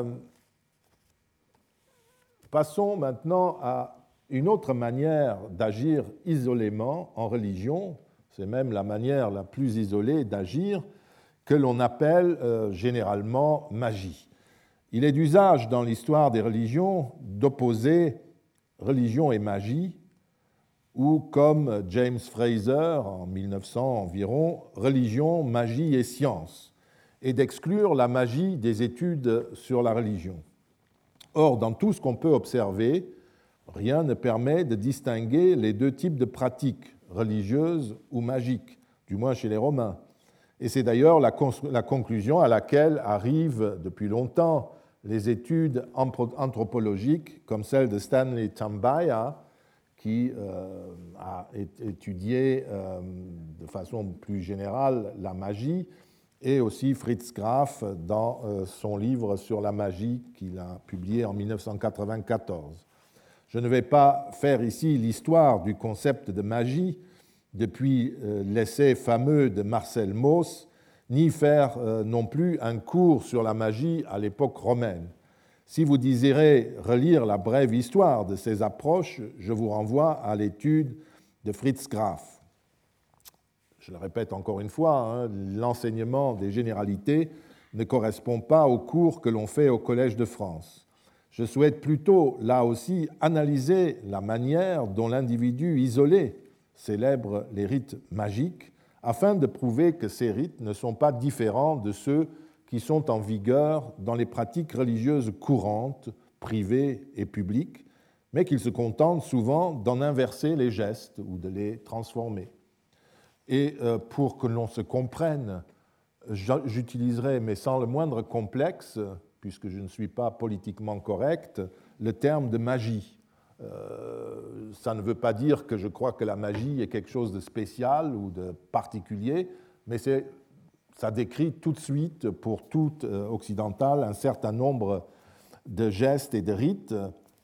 passons maintenant à une autre manière d'agir isolément en religion, c'est même la manière la plus isolée d'agir, que l'on appelle euh, généralement magie. Il est d'usage dans l'histoire des religions d'opposer religion et magie, ou comme James Fraser, en mille neuf cents environ, religion, magie et science, et d'exclure la magie des études sur la religion. Or, dans tout ce qu'on peut observer, rien ne permet de distinguer les deux types de pratiques, religieuses ou magiques, du moins chez les Romains. Et c'est d'ailleurs la, la conclusion à laquelle arrivent depuis longtemps les études anthropologiques, comme celle de Stanley Tambaya, qui euh, a étudié euh, de façon plus générale la magie, et aussi Fritz Graf dans euh, son livre sur la magie qu'il a publié en mille neuf cent quatre-vingt-quatorze. Je ne vais pas faire ici l'histoire du concept de magie depuis euh, l'essai fameux de Marcel Mauss, ni faire euh, non plus un cours sur la magie à l'époque romaine. Si vous désirez relire la brève histoire de ces approches, je vous renvoie à l'étude de Fritz Graf. Je le répète encore une fois, hein, l'enseignement des généralités ne correspond pas au cours que l'on fait au Collège de France. Je souhaite plutôt, là aussi, analyser la manière dont l'individu isolé célèbre les rites magiques, afin de prouver que ces rites ne sont pas différents de ceux qui sont en vigueur dans les pratiques religieuses courantes, privées et publiques, mais qu'ils se contentent souvent d'en inverser les gestes ou de les transformer. Et pour que l'on se comprenne, j'utiliserai, mais sans le moindre complexe, puisque je ne suis pas politiquement correct, le terme de magie. Euh, ça ne veut pas dire que je crois que la magie est quelque chose de spécial ou de particulier, mais c'est, ça décrit tout de suite, pour tout occidental, un certain nombre de gestes et de rites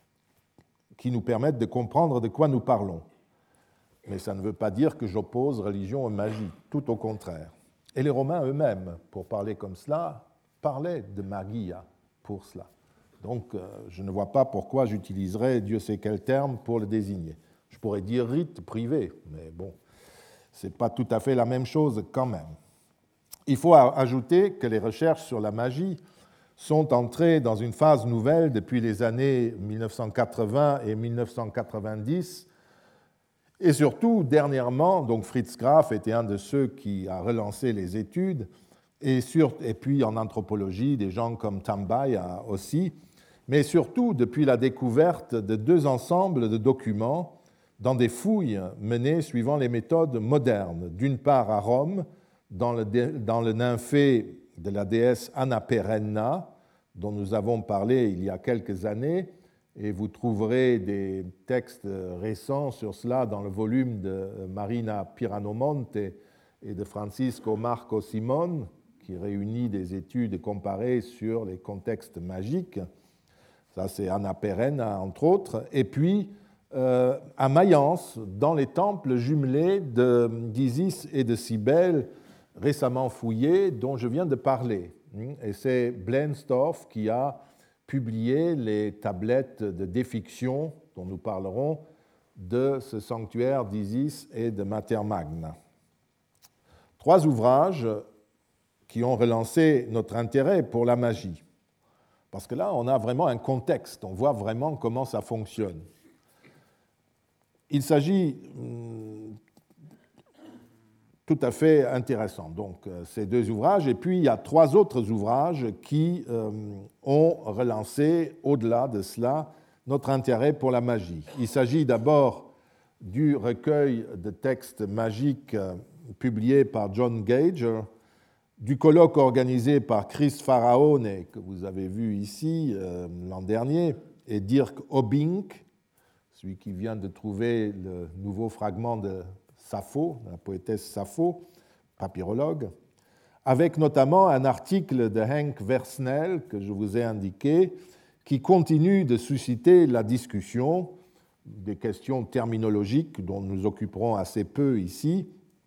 qui nous permettent de comprendre de quoi nous parlons. Mais ça ne veut pas dire que j'oppose religion et magie, tout au contraire. Et les Romains eux-mêmes, pour parler comme cela, parlaient de magia pour cela. Donc, euh, je ne vois pas pourquoi j'utiliserais Dieu sait quel terme pour le désigner. Je pourrais dire rite privé, mais bon, ce n'est pas tout à fait la même chose quand même. Il faut ajouter que les recherches sur la magie sont entrées dans une phase nouvelle depuis les années mille neuf cent quatre-vingts et mille neuf cent quatre-vingt-dix, et surtout, dernièrement, donc Fritz Graf était un de ceux qui a relancé les études, et, sur, et puis en anthropologie, des gens comme Tambaya aussi, mais surtout depuis la découverte de deux ensembles de documents dans des fouilles menées suivant les méthodes modernes. D'une part à Rome, dans le, dans le nymphée de la déesse Anna Perenna, dont nous avons parlé il y a quelques années, et vous trouverez des textes récents sur cela dans le volume de Marina Piranomonte et de Francisco Marco Simon, qui réunit des études comparées sur les contextes magiques. Ça, c'est Anna Perenna, entre autres. Et puis, euh, à Mayence, dans les temples jumelés d'Isis et de Cybèle, récemment fouillés, dont je viens de parler. Et c'est Blenstorff qui a publié les tablettes de défiction, dont nous parlerons, de ce sanctuaire d'Isis et de Mater Magna. Trois ouvrages qui ont relancé notre intérêt pour la magie. Parce que là, on a vraiment un contexte, on voit vraiment comment ça fonctionne. Il s'agit hum, tout à fait intéressant, donc ces deux ouvrages, et puis il y a trois autres ouvrages qui euh, ont relancé, au-delà de cela, notre intérêt pour la magie. Il s'agit d'abord du recueil de textes magiques euh, publié par John Gager, du colloque organisé par Chris Faraone, que vous avez vu ici euh, l'an dernier, et Dirk Obink, celui qui vient de trouver le nouveau fragment de Sappho, la poétesse Sappho, papyrologue, avec notamment un article de Henk Versnel que je vous ai indiqué, qui continue de susciter la discussion, des questions terminologiques dont nous occuperons assez peu ici,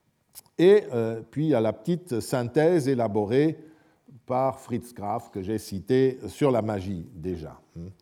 et euh, puis à la petite synthèse élaborée par Fritz Graf que j'ai citée sur la magie déjà.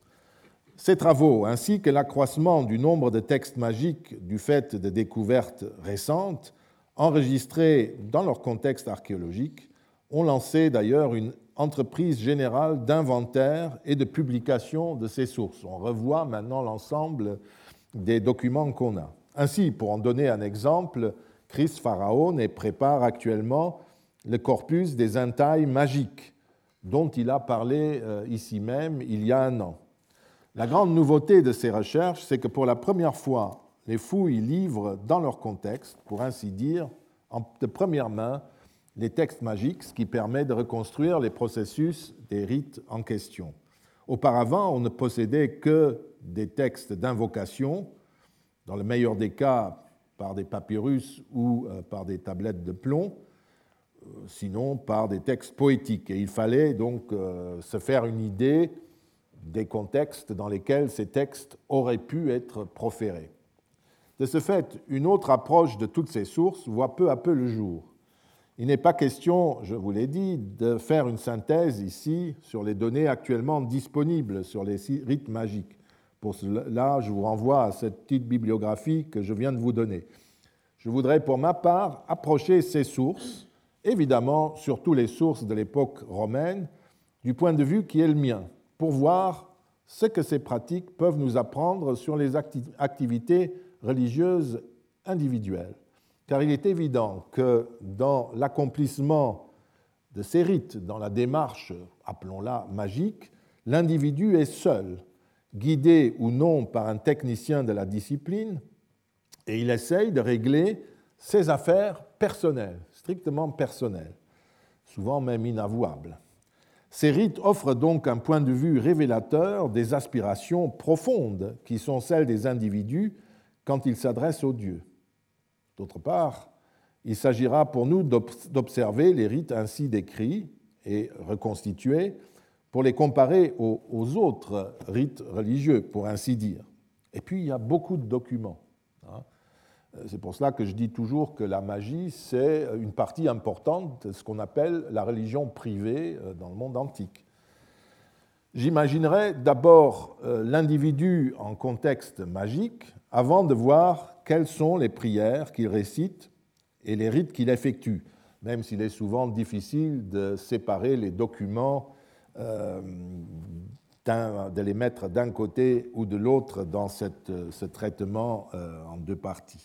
Ces travaux, ainsi que l'accroissement du nombre de textes magiques du fait de découvertes récentes, enregistrés dans leur contexte archéologique, ont lancé d'ailleurs une entreprise générale d'inventaire et de publication de ces sources. On revoit maintenant l'ensemble des documents qu'on a. Ainsi, pour en donner un exemple, Chris Faraone prépare actuellement le corpus des entailles magiques, dont il a parlé ici même il y a un an. La grande nouveauté de ces recherches, c'est que pour la première fois, les fouilles livrent dans leur contexte, pour ainsi dire, de première main, les textes magiques, ce qui permet de reconstruire les processus des rites en question. Auparavant, on ne possédait que des textes d'invocation, dans le meilleur des cas par des papyrus ou par des tablettes de plomb, sinon par des textes poétiques. Et il fallait donc se faire une idée des contextes dans lesquels ces textes auraient pu être proférés. De ce fait, une autre approche de toutes ces sources voit peu à peu le jour. Il n'est pas question, je vous l'ai dit, de faire une synthèse ici sur les données actuellement disponibles sur les rites magiques. Pour cela, je vous renvoie à cette petite bibliographie que je viens de vous donner. Je voudrais pour ma part approcher ces sources, évidemment surtout les sources de l'époque romaine, du point de vue qui est le mien, pour voir ce que ces pratiques peuvent nous apprendre sur les activités religieuses individuelles. Car il est évident que dans l'accomplissement de ces rites, dans la démarche, appelons-la magique, l'individu est seul, guidé ou non par un technicien de la discipline, et il essaye de régler ses affaires personnelles, strictement personnelles, souvent même inavouables. Ces rites offrent donc un point de vue révélateur des aspirations profondes qui sont celles des individus quand ils s'adressent aux dieux. D'autre part, il s'agira pour nous d'observer les rites ainsi décrits et reconstitués pour les comparer aux autres rites religieux, pour ainsi dire. Et puis, il y a beaucoup de documents. C'est pour cela que je dis toujours que la magie, c'est une partie importante de ce qu'on appelle la religion privée dans le monde antique. J'imaginerais d'abord l'individu en contexte magique avant de voir quelles sont les prières qu'il récite et les rites qu'il effectue, même s'il est souvent difficile de séparer les documents, euh, de les mettre d'un côté ou de l'autre dans cette, ce traitement euh, en deux parties.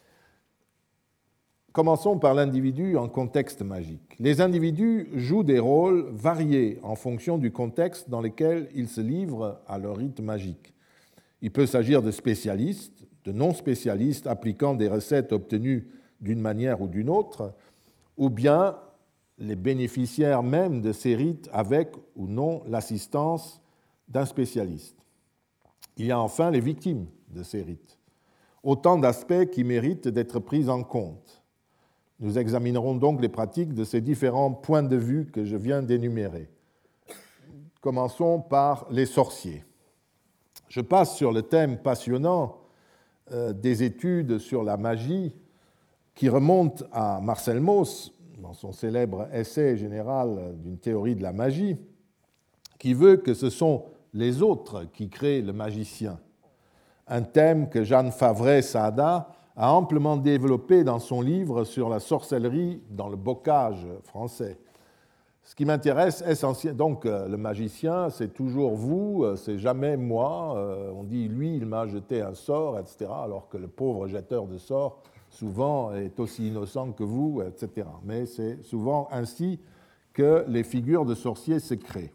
Commençons par l'individu en contexte magique. Les individus jouent des rôles variés en fonction du contexte dans lequel ils se livrent à leur rite magique. Il peut s'agir de spécialistes, de non-spécialistes appliquant des recettes obtenues d'une manière ou d'une autre, ou bien les bénéficiaires même de ces rites avec ou non l'assistance d'un spécialiste. Il y a enfin les victimes de ces rites. Autant d'aspects qui méritent d'être pris en compte. Nous examinerons donc les pratiques de ces différents points de vue que je viens d'énumérer. Commençons par les sorciers. Je passe sur le thème passionnant euh, des études sur la magie qui remonte à Marcel Mauss, dans son célèbre essai général d'une théorie de la magie, qui veut que ce sont les autres qui créent le magicien. Un thème que Jeanne Favret-Sada a amplement développé dans son livre sur la sorcellerie dans le bocage français. Ce qui m'intéresse essentiellement, donc le magicien, c'est toujours vous, c'est jamais moi. On dit lui, il m'a jeté un sort, et cetera, alors que le pauvre jetteur de sorts, souvent, est aussi innocent que vous, et cetera. Mais c'est souvent ainsi que les figures de sorciers se créent.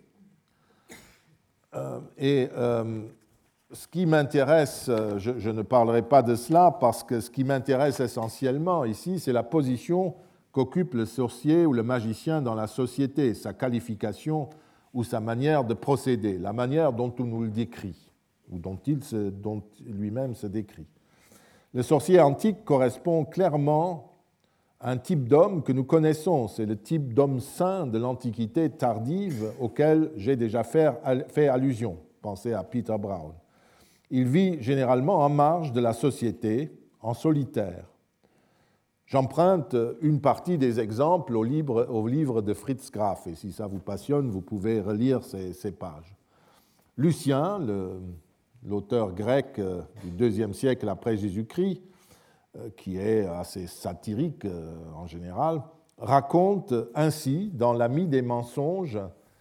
Et euh, ce qui m'intéresse, je, je ne parlerai pas de cela parce que ce qui m'intéresse essentiellement ici, c'est la position qu'occupe le sorcier ou le magicien dans la société, sa qualification ou sa manière de procéder, la manière dont on nous le décrit, ou dont il se, dont lui-même se décrit. Le sorcier antique correspond clairement un type d'homme que nous connaissons. C'est le type d'homme saint de l'Antiquité tardive auquel j'ai déjà fait allusion. Pensez à Peter Brown. Il vit généralement en marge de la société, en solitaire. J'emprunte une partie des exemples au livre, au livre de Fritz Graf, et si ça vous passionne, vous pouvez relire ces, ces pages. Lucien, le, l'auteur grec du deuxième siècle après Jésus-Christ, qui est assez satirique en général, raconte ainsi, dans l'Ami des mensonges,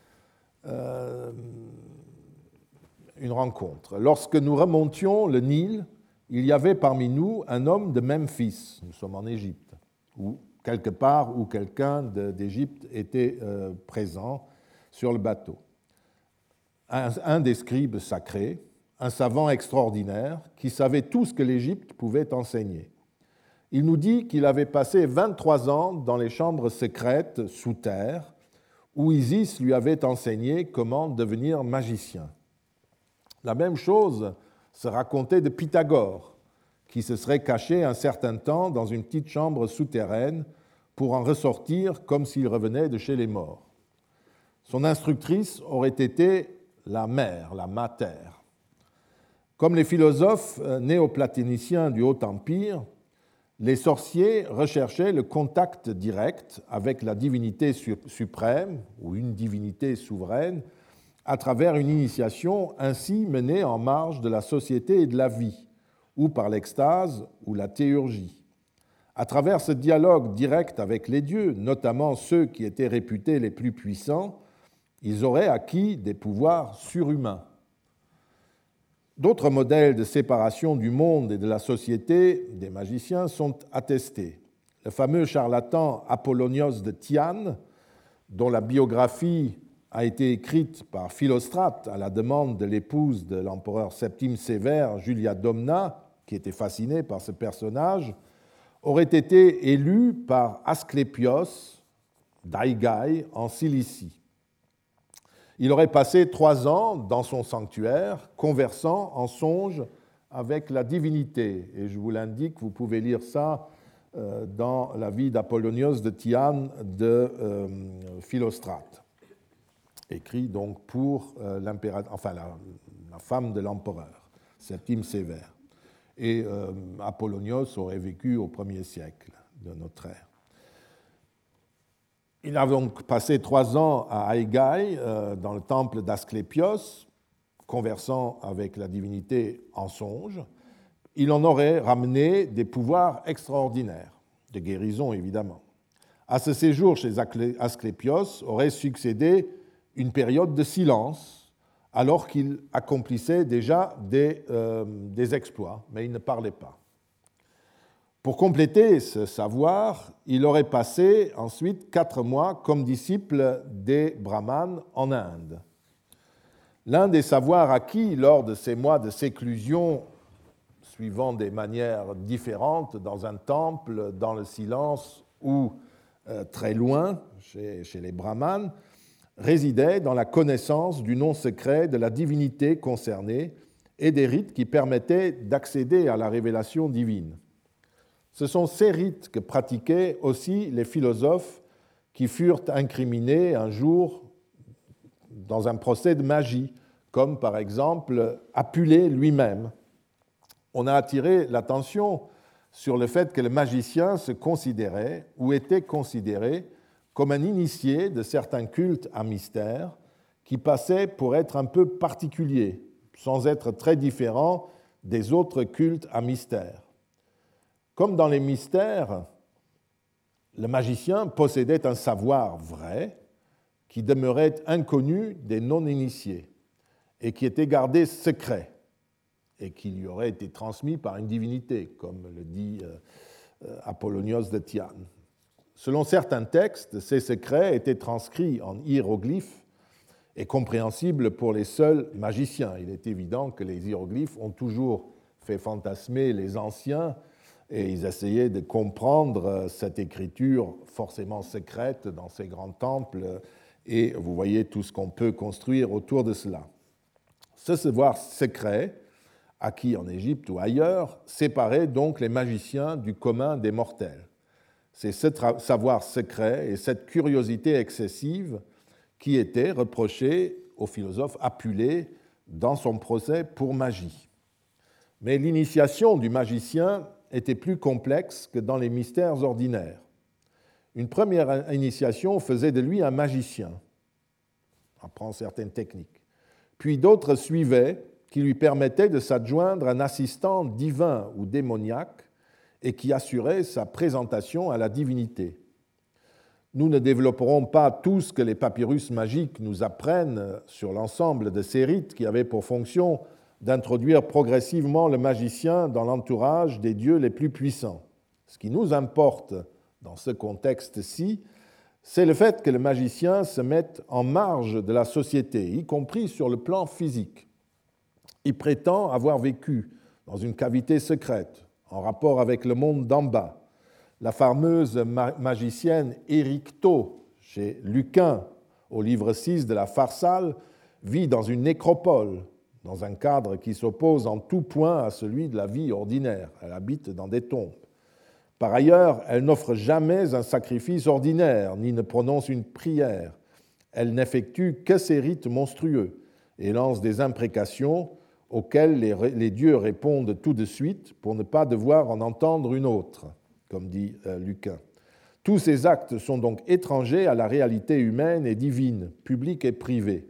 euh, une rencontre. Lorsque nous remontions le Nil, il y avait parmi nous un homme de Memphis, nous sommes en Égypte, ou quelque part où quelqu'un d'Égypte était euh, présent sur le bateau. Un, un des scribes sacrés, un savant extraordinaire qui savait tout ce que l'Égypte pouvait enseigner. Il nous dit qu'il avait passé vingt-trois ans dans les chambres secrètes sous terre, où Isis lui avait enseigné comment devenir magicien. La même chose se racontait de Pythagore, qui se serait caché un certain temps dans une petite chambre souterraine pour en ressortir comme s'il revenait de chez les morts. Son instructrice aurait été la mère, la mater. Comme les philosophes néoplatoniciens du Haut-Empire, les sorciers recherchaient le contact direct avec la divinité suprême ou une divinité souveraine à travers une initiation ainsi menée en marge de la société et de la vie, ou par l'extase ou la théurgie. À travers ce dialogue direct avec les dieux, notamment ceux qui étaient réputés les plus puissants, ils auraient acquis des pouvoirs surhumains. D'autres modèles de séparation du monde et de la société des magiciens sont attestés. Le fameux charlatan Apollonios de Tyane, dont la biographie a été écrite par Philostrate à la demande de l'épouse de l'empereur Septime Sévère, Julia Domna, qui était fascinée par ce personnage, aurait été élu par Asclépios d'Aigai en Cilicie. Il aurait passé trois ans dans son sanctuaire, conversant en songe avec la divinité. Et je vous l'indique, vous pouvez lire ça dans la vie d'Apollonios de Tyane de euh, Philostrate, écrit donc pour euh, l'impératrice, enfin la, la femme de l'empereur, Septime Sévère. Et euh, Apollonios aurait vécu au premier siècle de notre ère. Il a donc passé trois ans à Aigai, euh, dans le temple d'Asclépios, conversant avec la divinité en songe. Il en aurait ramené des pouvoirs extraordinaires, de guérison évidemment. À ce séjour chez Asclépios aurait succédé une période de silence, alors qu'il accomplissait déjà des, euh, des exploits, mais il ne parlait pas. Pour compléter ce savoir, il aurait passé ensuite quatre mois comme disciple des brahmanes en Inde. L'un des savoirs acquis lors de ces mois de séclusion, suivant des manières différentes, dans un temple, dans le silence ou euh, très loin, chez, chez les brahmanes, résidait dans la connaissance du nom secret de la divinité concernée et des rites qui permettaient d'accéder à la révélation divine. Ce sont ces rites que pratiquaient aussi les philosophes qui furent incriminés un jour dans un procès de magie, comme par exemple Apulée lui-même. On a attiré l'attention sur le fait que le magicien se considérait ou était considéré comme un initié de certains cultes à mystère qui passaient pour être un peu particuliers, sans être très différents des autres cultes à mystère. Comme dans les mystères, le magicien possédait un savoir vrai qui demeurait inconnu des non-initiés et qui était gardé secret et qui lui aurait été transmis par une divinité, comme le dit Apollonios de Tyane. Selon certains textes, ces secrets étaient transcrits en hiéroglyphes et compréhensibles pour les seuls magiciens. Il est évident que les hiéroglyphes ont toujours fait fantasmer les anciens et ils essayaient de comprendre cette écriture forcément secrète dans ces grands temples, et vous voyez tout ce qu'on peut construire autour de cela. Ce savoir secret, acquis en Égypte ou ailleurs, séparait donc les magiciens du commun des mortels. C'est ce tra- savoir secret et cette curiosité excessive qui étaient reprochés au philosophe Apulée dans son procès pour magie. Mais l'initiation du magicien était plus complexe que dans les mystères ordinaires. Une première initiation faisait de lui un magicien, apprend certaines techniques. Puis d'autres suivaient qui lui permettaient de s'adjoindre un assistant divin ou démoniaque et qui assurait sa présentation à la divinité. Nous ne développerons pas tout ce que les papyrus magiques nous apprennent sur l'ensemble de ces rites qui avaient pour fonction d'introduire progressivement le magicien dans l'entourage des dieux les plus puissants. Ce qui nous importe dans ce contexte-ci, c'est le fait que le magicien se mette en marge de la société, y compris sur le plan physique. Il prétend avoir vécu dans une cavité secrète, en rapport avec le monde d'en bas. La fameuse magicienne Éricto, chez Lucain, au livre six de la Pharsale, vit dans une nécropole, dans un cadre qui s'oppose en tout point à celui de la vie ordinaire. Elle habite dans des tombes. Par ailleurs, elle n'offre jamais un sacrifice ordinaire, ni ne prononce une prière. Elle n'effectue que ces rites monstrueux et lance des imprécations auxquelles les, les dieux répondent tout de suite pour ne pas devoir en entendre une autre, comme dit euh, Lucain. Tous ces actes sont donc étrangers à la réalité humaine et divine, publique et privée.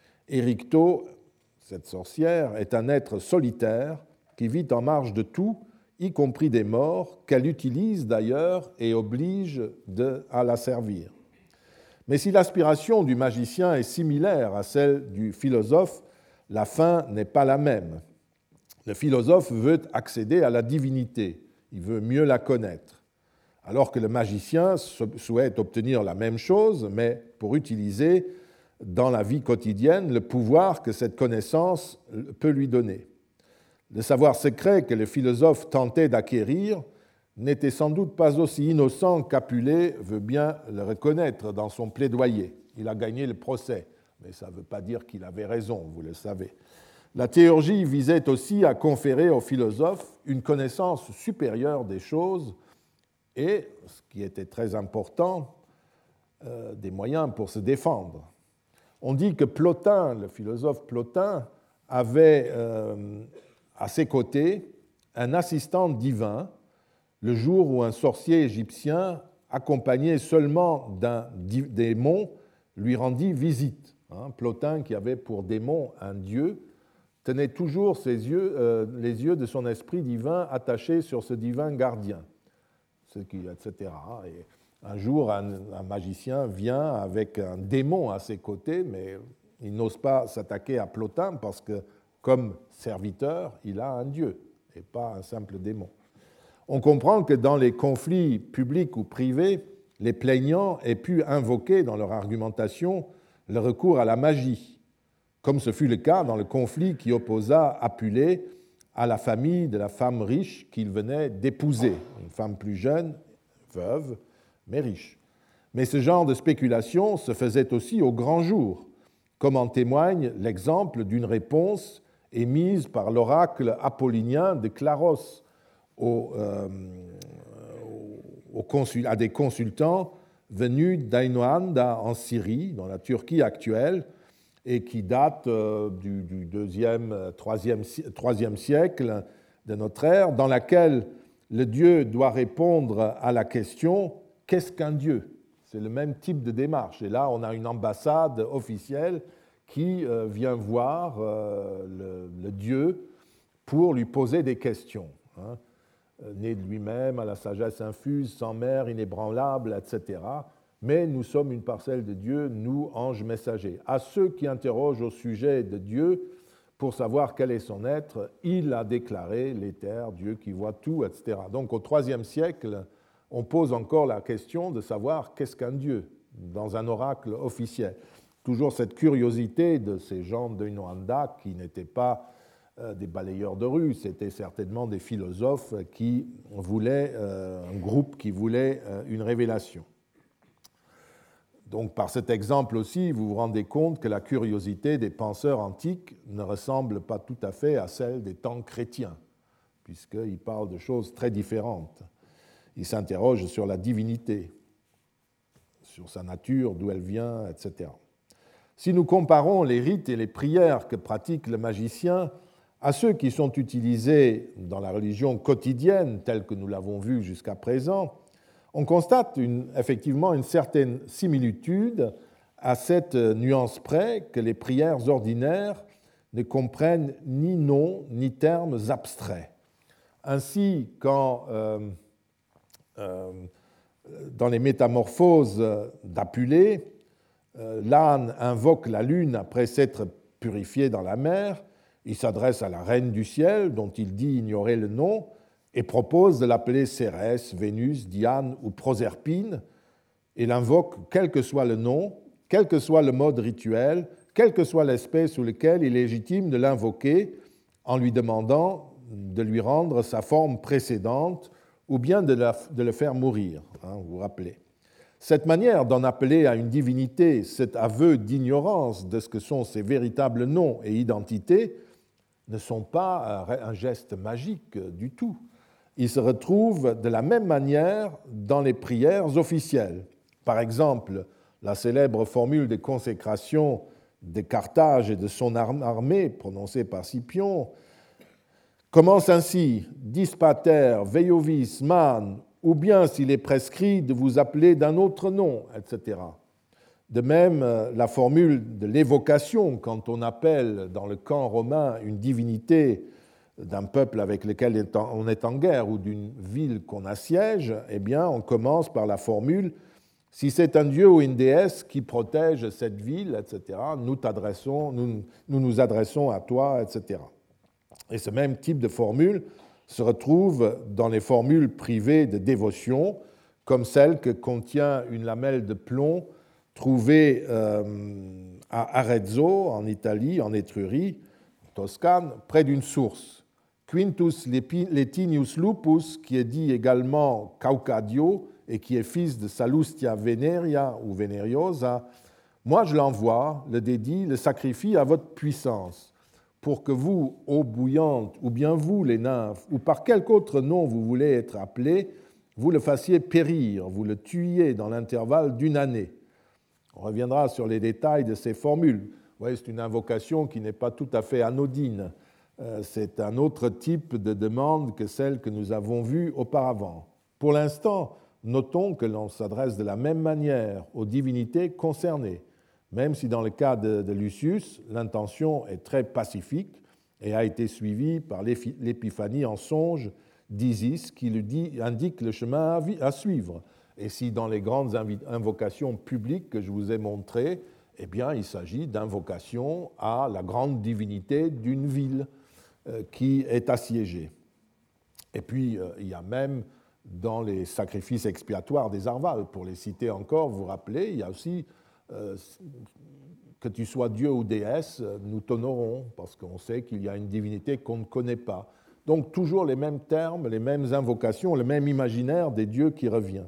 Éricto, cette sorcière, est un être solitaire qui vit en marge de tout, y compris des morts, qu'elle utilise d'ailleurs et oblige de, à la servir. Mais si l'aspiration du magicien est similaire à celle du philosophe, la fin n'est pas la même. Le philosophe veut accéder à la divinité, il veut mieux la connaître, alors que le magicien souhaite obtenir la même chose, mais pour utiliser dans la vie quotidienne le pouvoir que cette connaissance peut lui donner. Le savoir secret que le philosophe tentait d'acquérir n'était sans doute pas aussi innocent qu'Apulée veut bien le reconnaître dans son plaidoyer. Il a gagné le procès, mais ça ne veut pas dire qu'il avait raison, vous le savez. La théurgie visait aussi à conférer au philosophe une connaissance supérieure des choses et, ce qui était très important, euh, des moyens pour se défendre. On dit que Plotin, le philosophe Plotin, avait euh, à ses côtés un assistant divin le jour où un sorcier égyptien, accompagné seulement d'un démon, lui rendit visite. Hein, Plotin, qui avait pour démon un dieu, tenait toujours ses yeux, euh, les yeux de son esprit divin attachés sur ce divin gardien, ce qui, et cetera. Et un jour, un, un magicien vient avec un démon à ses côtés, mais il n'ose pas s'attaquer à Plotin parce que, comme serviteur, il a un dieu et pas un simple démon. On comprend que dans les conflits publics ou privés, les plaignants aient pu invoquer dans leur argumentation le recours à la magie, comme ce fut le cas dans le conflit qui opposa Apulée à la famille de la femme riche qu'il venait d'épouser, une femme plus jeune, veuve, mais riche. Mais ce genre de spéculation se faisait aussi au grand jour, comme en témoigne l'exemple d'une réponse émise par l'oracle apollinien de Claros au, euh, au consul, à des consultants venus d'Ainoanda en Syrie, dans la Turquie actuelle, et qui date euh, du, du deuxième, troisième, troisième siècle de notre ère, dans laquelle le Dieu doit répondre à la question « Qu'est-ce qu'un Dieu ?» C'est le même type de démarche. Et là, on a une ambassade officielle qui euh, vient voir euh, le, le Dieu pour lui poser des questions. Hein. Né de lui-même, à la sagesse infuse, sans mère, inébranlable, et cetera. Mais nous sommes une parcelle de Dieu, nous, anges messagers. À ceux qui interrogent au sujet de Dieu, pour savoir quel est son être, il a déclaré l'éther, Dieu qui voit tout, et cetera. Donc au troisième siècle, on pose encore la question de savoir qu'est-ce qu'un Dieu dans un oracle officiel. Toujours cette curiosité de ces gens de Inoanda qui n'étaient pas des balayeurs de rue, c'était certainement des philosophes qui voulaient, euh, un groupe qui voulait euh, une révélation. Donc par cet exemple aussi, vous vous rendez compte que la curiosité des penseurs antiques ne ressemble pas tout à fait à celle des temps chrétiens, puisqu'ils parlent de choses très différentes. il s'interroge sur la divinité, sur sa nature, d'où elle vient, et cetera. Si nous comparons les rites et les prières que pratique le magicien à ceux qui sont utilisés dans la religion quotidienne, telle que nous l'avons vu jusqu'à présent, on constate une, effectivement une certaine similitude à cette nuance près que les prières ordinaires ne comprennent ni noms ni termes abstraits. Ainsi, quand euh, euh, dans les métamorphoses d'Apulée, euh, l'âne invoque la lune après s'être purifié dans la mer, il s'adresse à la reine du ciel, dont il dit ignorer le nom, et propose de l'appeler Cérès, Vénus, Diane ou Proserpine, et l'invoque quel que soit le nom, quel que soit le mode rituel, quelle que soit l'espèce sous laquelle il est légitime de l'invoquer, en lui demandant de lui rendre sa forme précédente ou bien de, la, de le faire mourir, hein, vous vous rappelez. Cette manière d'en appeler à une divinité, cet aveu d'ignorance de ce que sont ses véritables noms et identités, ne sont pas un geste magique du tout. Ils se retrouvent de la même manière dans les prières officielles. Par exemple, la célèbre formule de consécration de Carthage et de son armée, prononcée par Scipion, commence ainsi « Dis pater, veiovis, man » ou bien, s'il est prescrit, de vous appeler d'un autre nom, et cetera. De même, la formule de l'évocation, quand on appelle dans le camp romain une divinité d'un peuple avec lequel on est en guerre ou d'une ville qu'on assiège, eh bien, on commence par la formule « Si c'est un dieu ou une déesse qui protège cette ville, et cetera, nous, t'adressons, nous, nous nous adressons à toi, et cetera » Et ce même type de formule se retrouve dans les formules privées de dévotion, comme celle que contient une lamelle de plomb trouvée euh, à Arezzo, en Italie, en Étrurie, Toscane, près d'une source. Quintus Latinius Lupus, qui est dit également Caucadio et qui est fils de Sallustia Veneria ou Veneriosa, moi je l'envoie, le dédie, le sacrifie à votre puissance, pour que vous, eau bouillante, ou bien vous, les nymphes, ou par quelque autre nom vous voulez être appelés, vous le fassiez périr, vous le tuiez dans l'intervalle d'une année. On reviendra sur les détails de ces formules. Vous voyez, c'est une invocation qui n'est pas tout à fait anodine. C'est un autre type de demande que celle que nous avons vue auparavant. Pour l'instant, notons que l'on s'adresse de la même manière aux divinités concernées, même si dans le cas de, de Lucius, l'intention est très pacifique et a été suivie par l'épiphanie en songe d'Isis qui lui dit, indique le chemin à suivre. Et si dans les grandes invocations publiques que je vous ai montrées, eh bien, il s'agit d'invocations à la grande divinité d'une ville euh, qui est assiégée. Et puis, euh, il y a même dans les sacrifices expiatoires des Arvales, pour les citer encore, vous vous rappelez, il y a aussi euh, que tu sois Dieu ou déesse, nous t'honorons, parce qu'on sait qu'il y a une divinité qu'on ne connaît pas. Donc, toujours les mêmes termes, les mêmes invocations, le même imaginaire des dieux qui revient.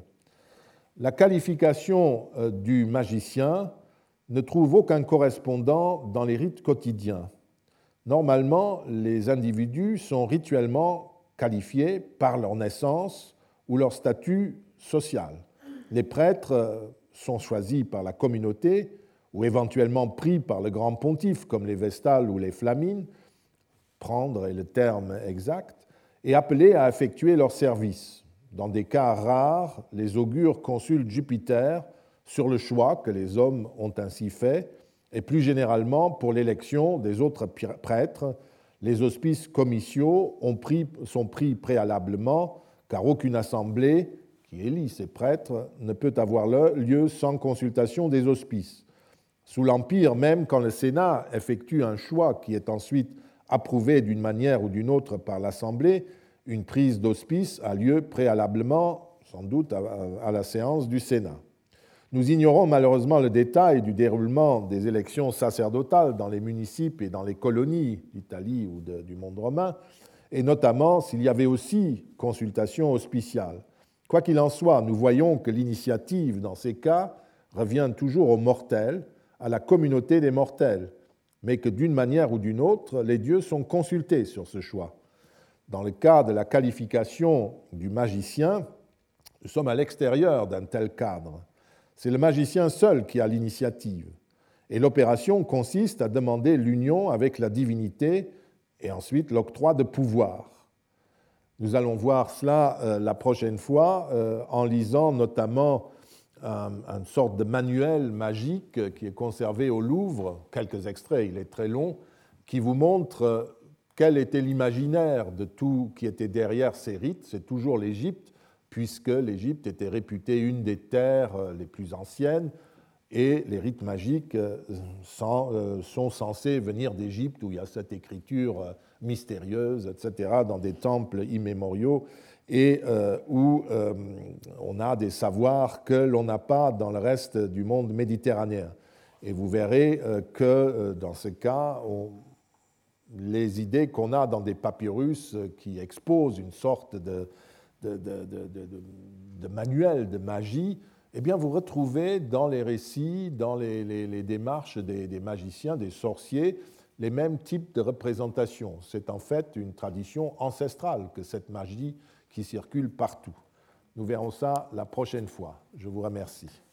La qualification du magicien ne trouve aucun correspondant dans les rites quotidiens. Normalement, les individus sont rituellement qualifiés par leur naissance ou leur statut social. Les prêtres sont choisis par la communauté ou éventuellement pris par le grand pontife, comme les Vestales ou les Flamines, prendre est le terme exact, et appelés à effectuer leur service. Dans des cas rares, les augures consultent Jupiter sur le choix que les hommes ont ainsi fait, et plus généralement pour l'élection des autres prêtres. Les hospices comitiaux ont pris, sont pris préalablement, car aucune assemblée qui élit ces prêtres ne peut avoir lieu sans consultation des hospices. Sous l'Empire, même quand le Sénat effectue un choix qui est ensuite approuvé d'une manière ou d'une autre par l'Assemblée, une prise d'hospice a lieu préalablement, sans doute, à la séance du Sénat. Nous ignorons malheureusement le détail du déroulement des élections sacerdotales dans les municipes et dans les colonies d'Italie ou de, du monde romain, et notamment s'il y avait aussi consultation hospiciale. Quoi qu'il en soit, nous voyons que l'initiative, dans ces cas, revient toujours aux mortels, à la communauté des mortels, mais que d'une manière ou d'une autre, les dieux sont consultés sur ce choix. Dans le cas de la qualification du magicien, Nous sommes à l'extérieur d'un tel cadre. C'est le magicien seul qui a l'initiative. Et l'opération consiste à demander l'union avec la divinité et ensuite l'octroi de pouvoir. Nous allons voir cela euh, la prochaine fois euh, en lisant notamment un, une sorte de manuel magique qui est conservé au Louvre, quelques extraits, il est très long, qui vous montre euh, quel était l'imaginaire de tout qui était derrière ces rites. C'est toujours l'Égypte, puisque l'Égypte était réputée une des terres les plus anciennes, et les rites magiques sont censés venir d'Égypte, où il y a cette écriture mystérieuse, et cetera, dans des temples immémoriaux, et où on a des savoirs que l'on n'a pas dans le reste du monde méditerranéen. Et vous verrez que, dans ce cas, on, les idées qu'on a dans des papyrus qui exposent une sorte de, de, de, de, de, de manuel de magie, eh bien, vous retrouvez dans les récits, dans les, les, les démarches des, des magiciens, des sorciers, les mêmes types de représentations. C'est en fait une tradition ancestrale que cette magie qui circule partout. Nous verrons ça la prochaine fois. Je vous remercie.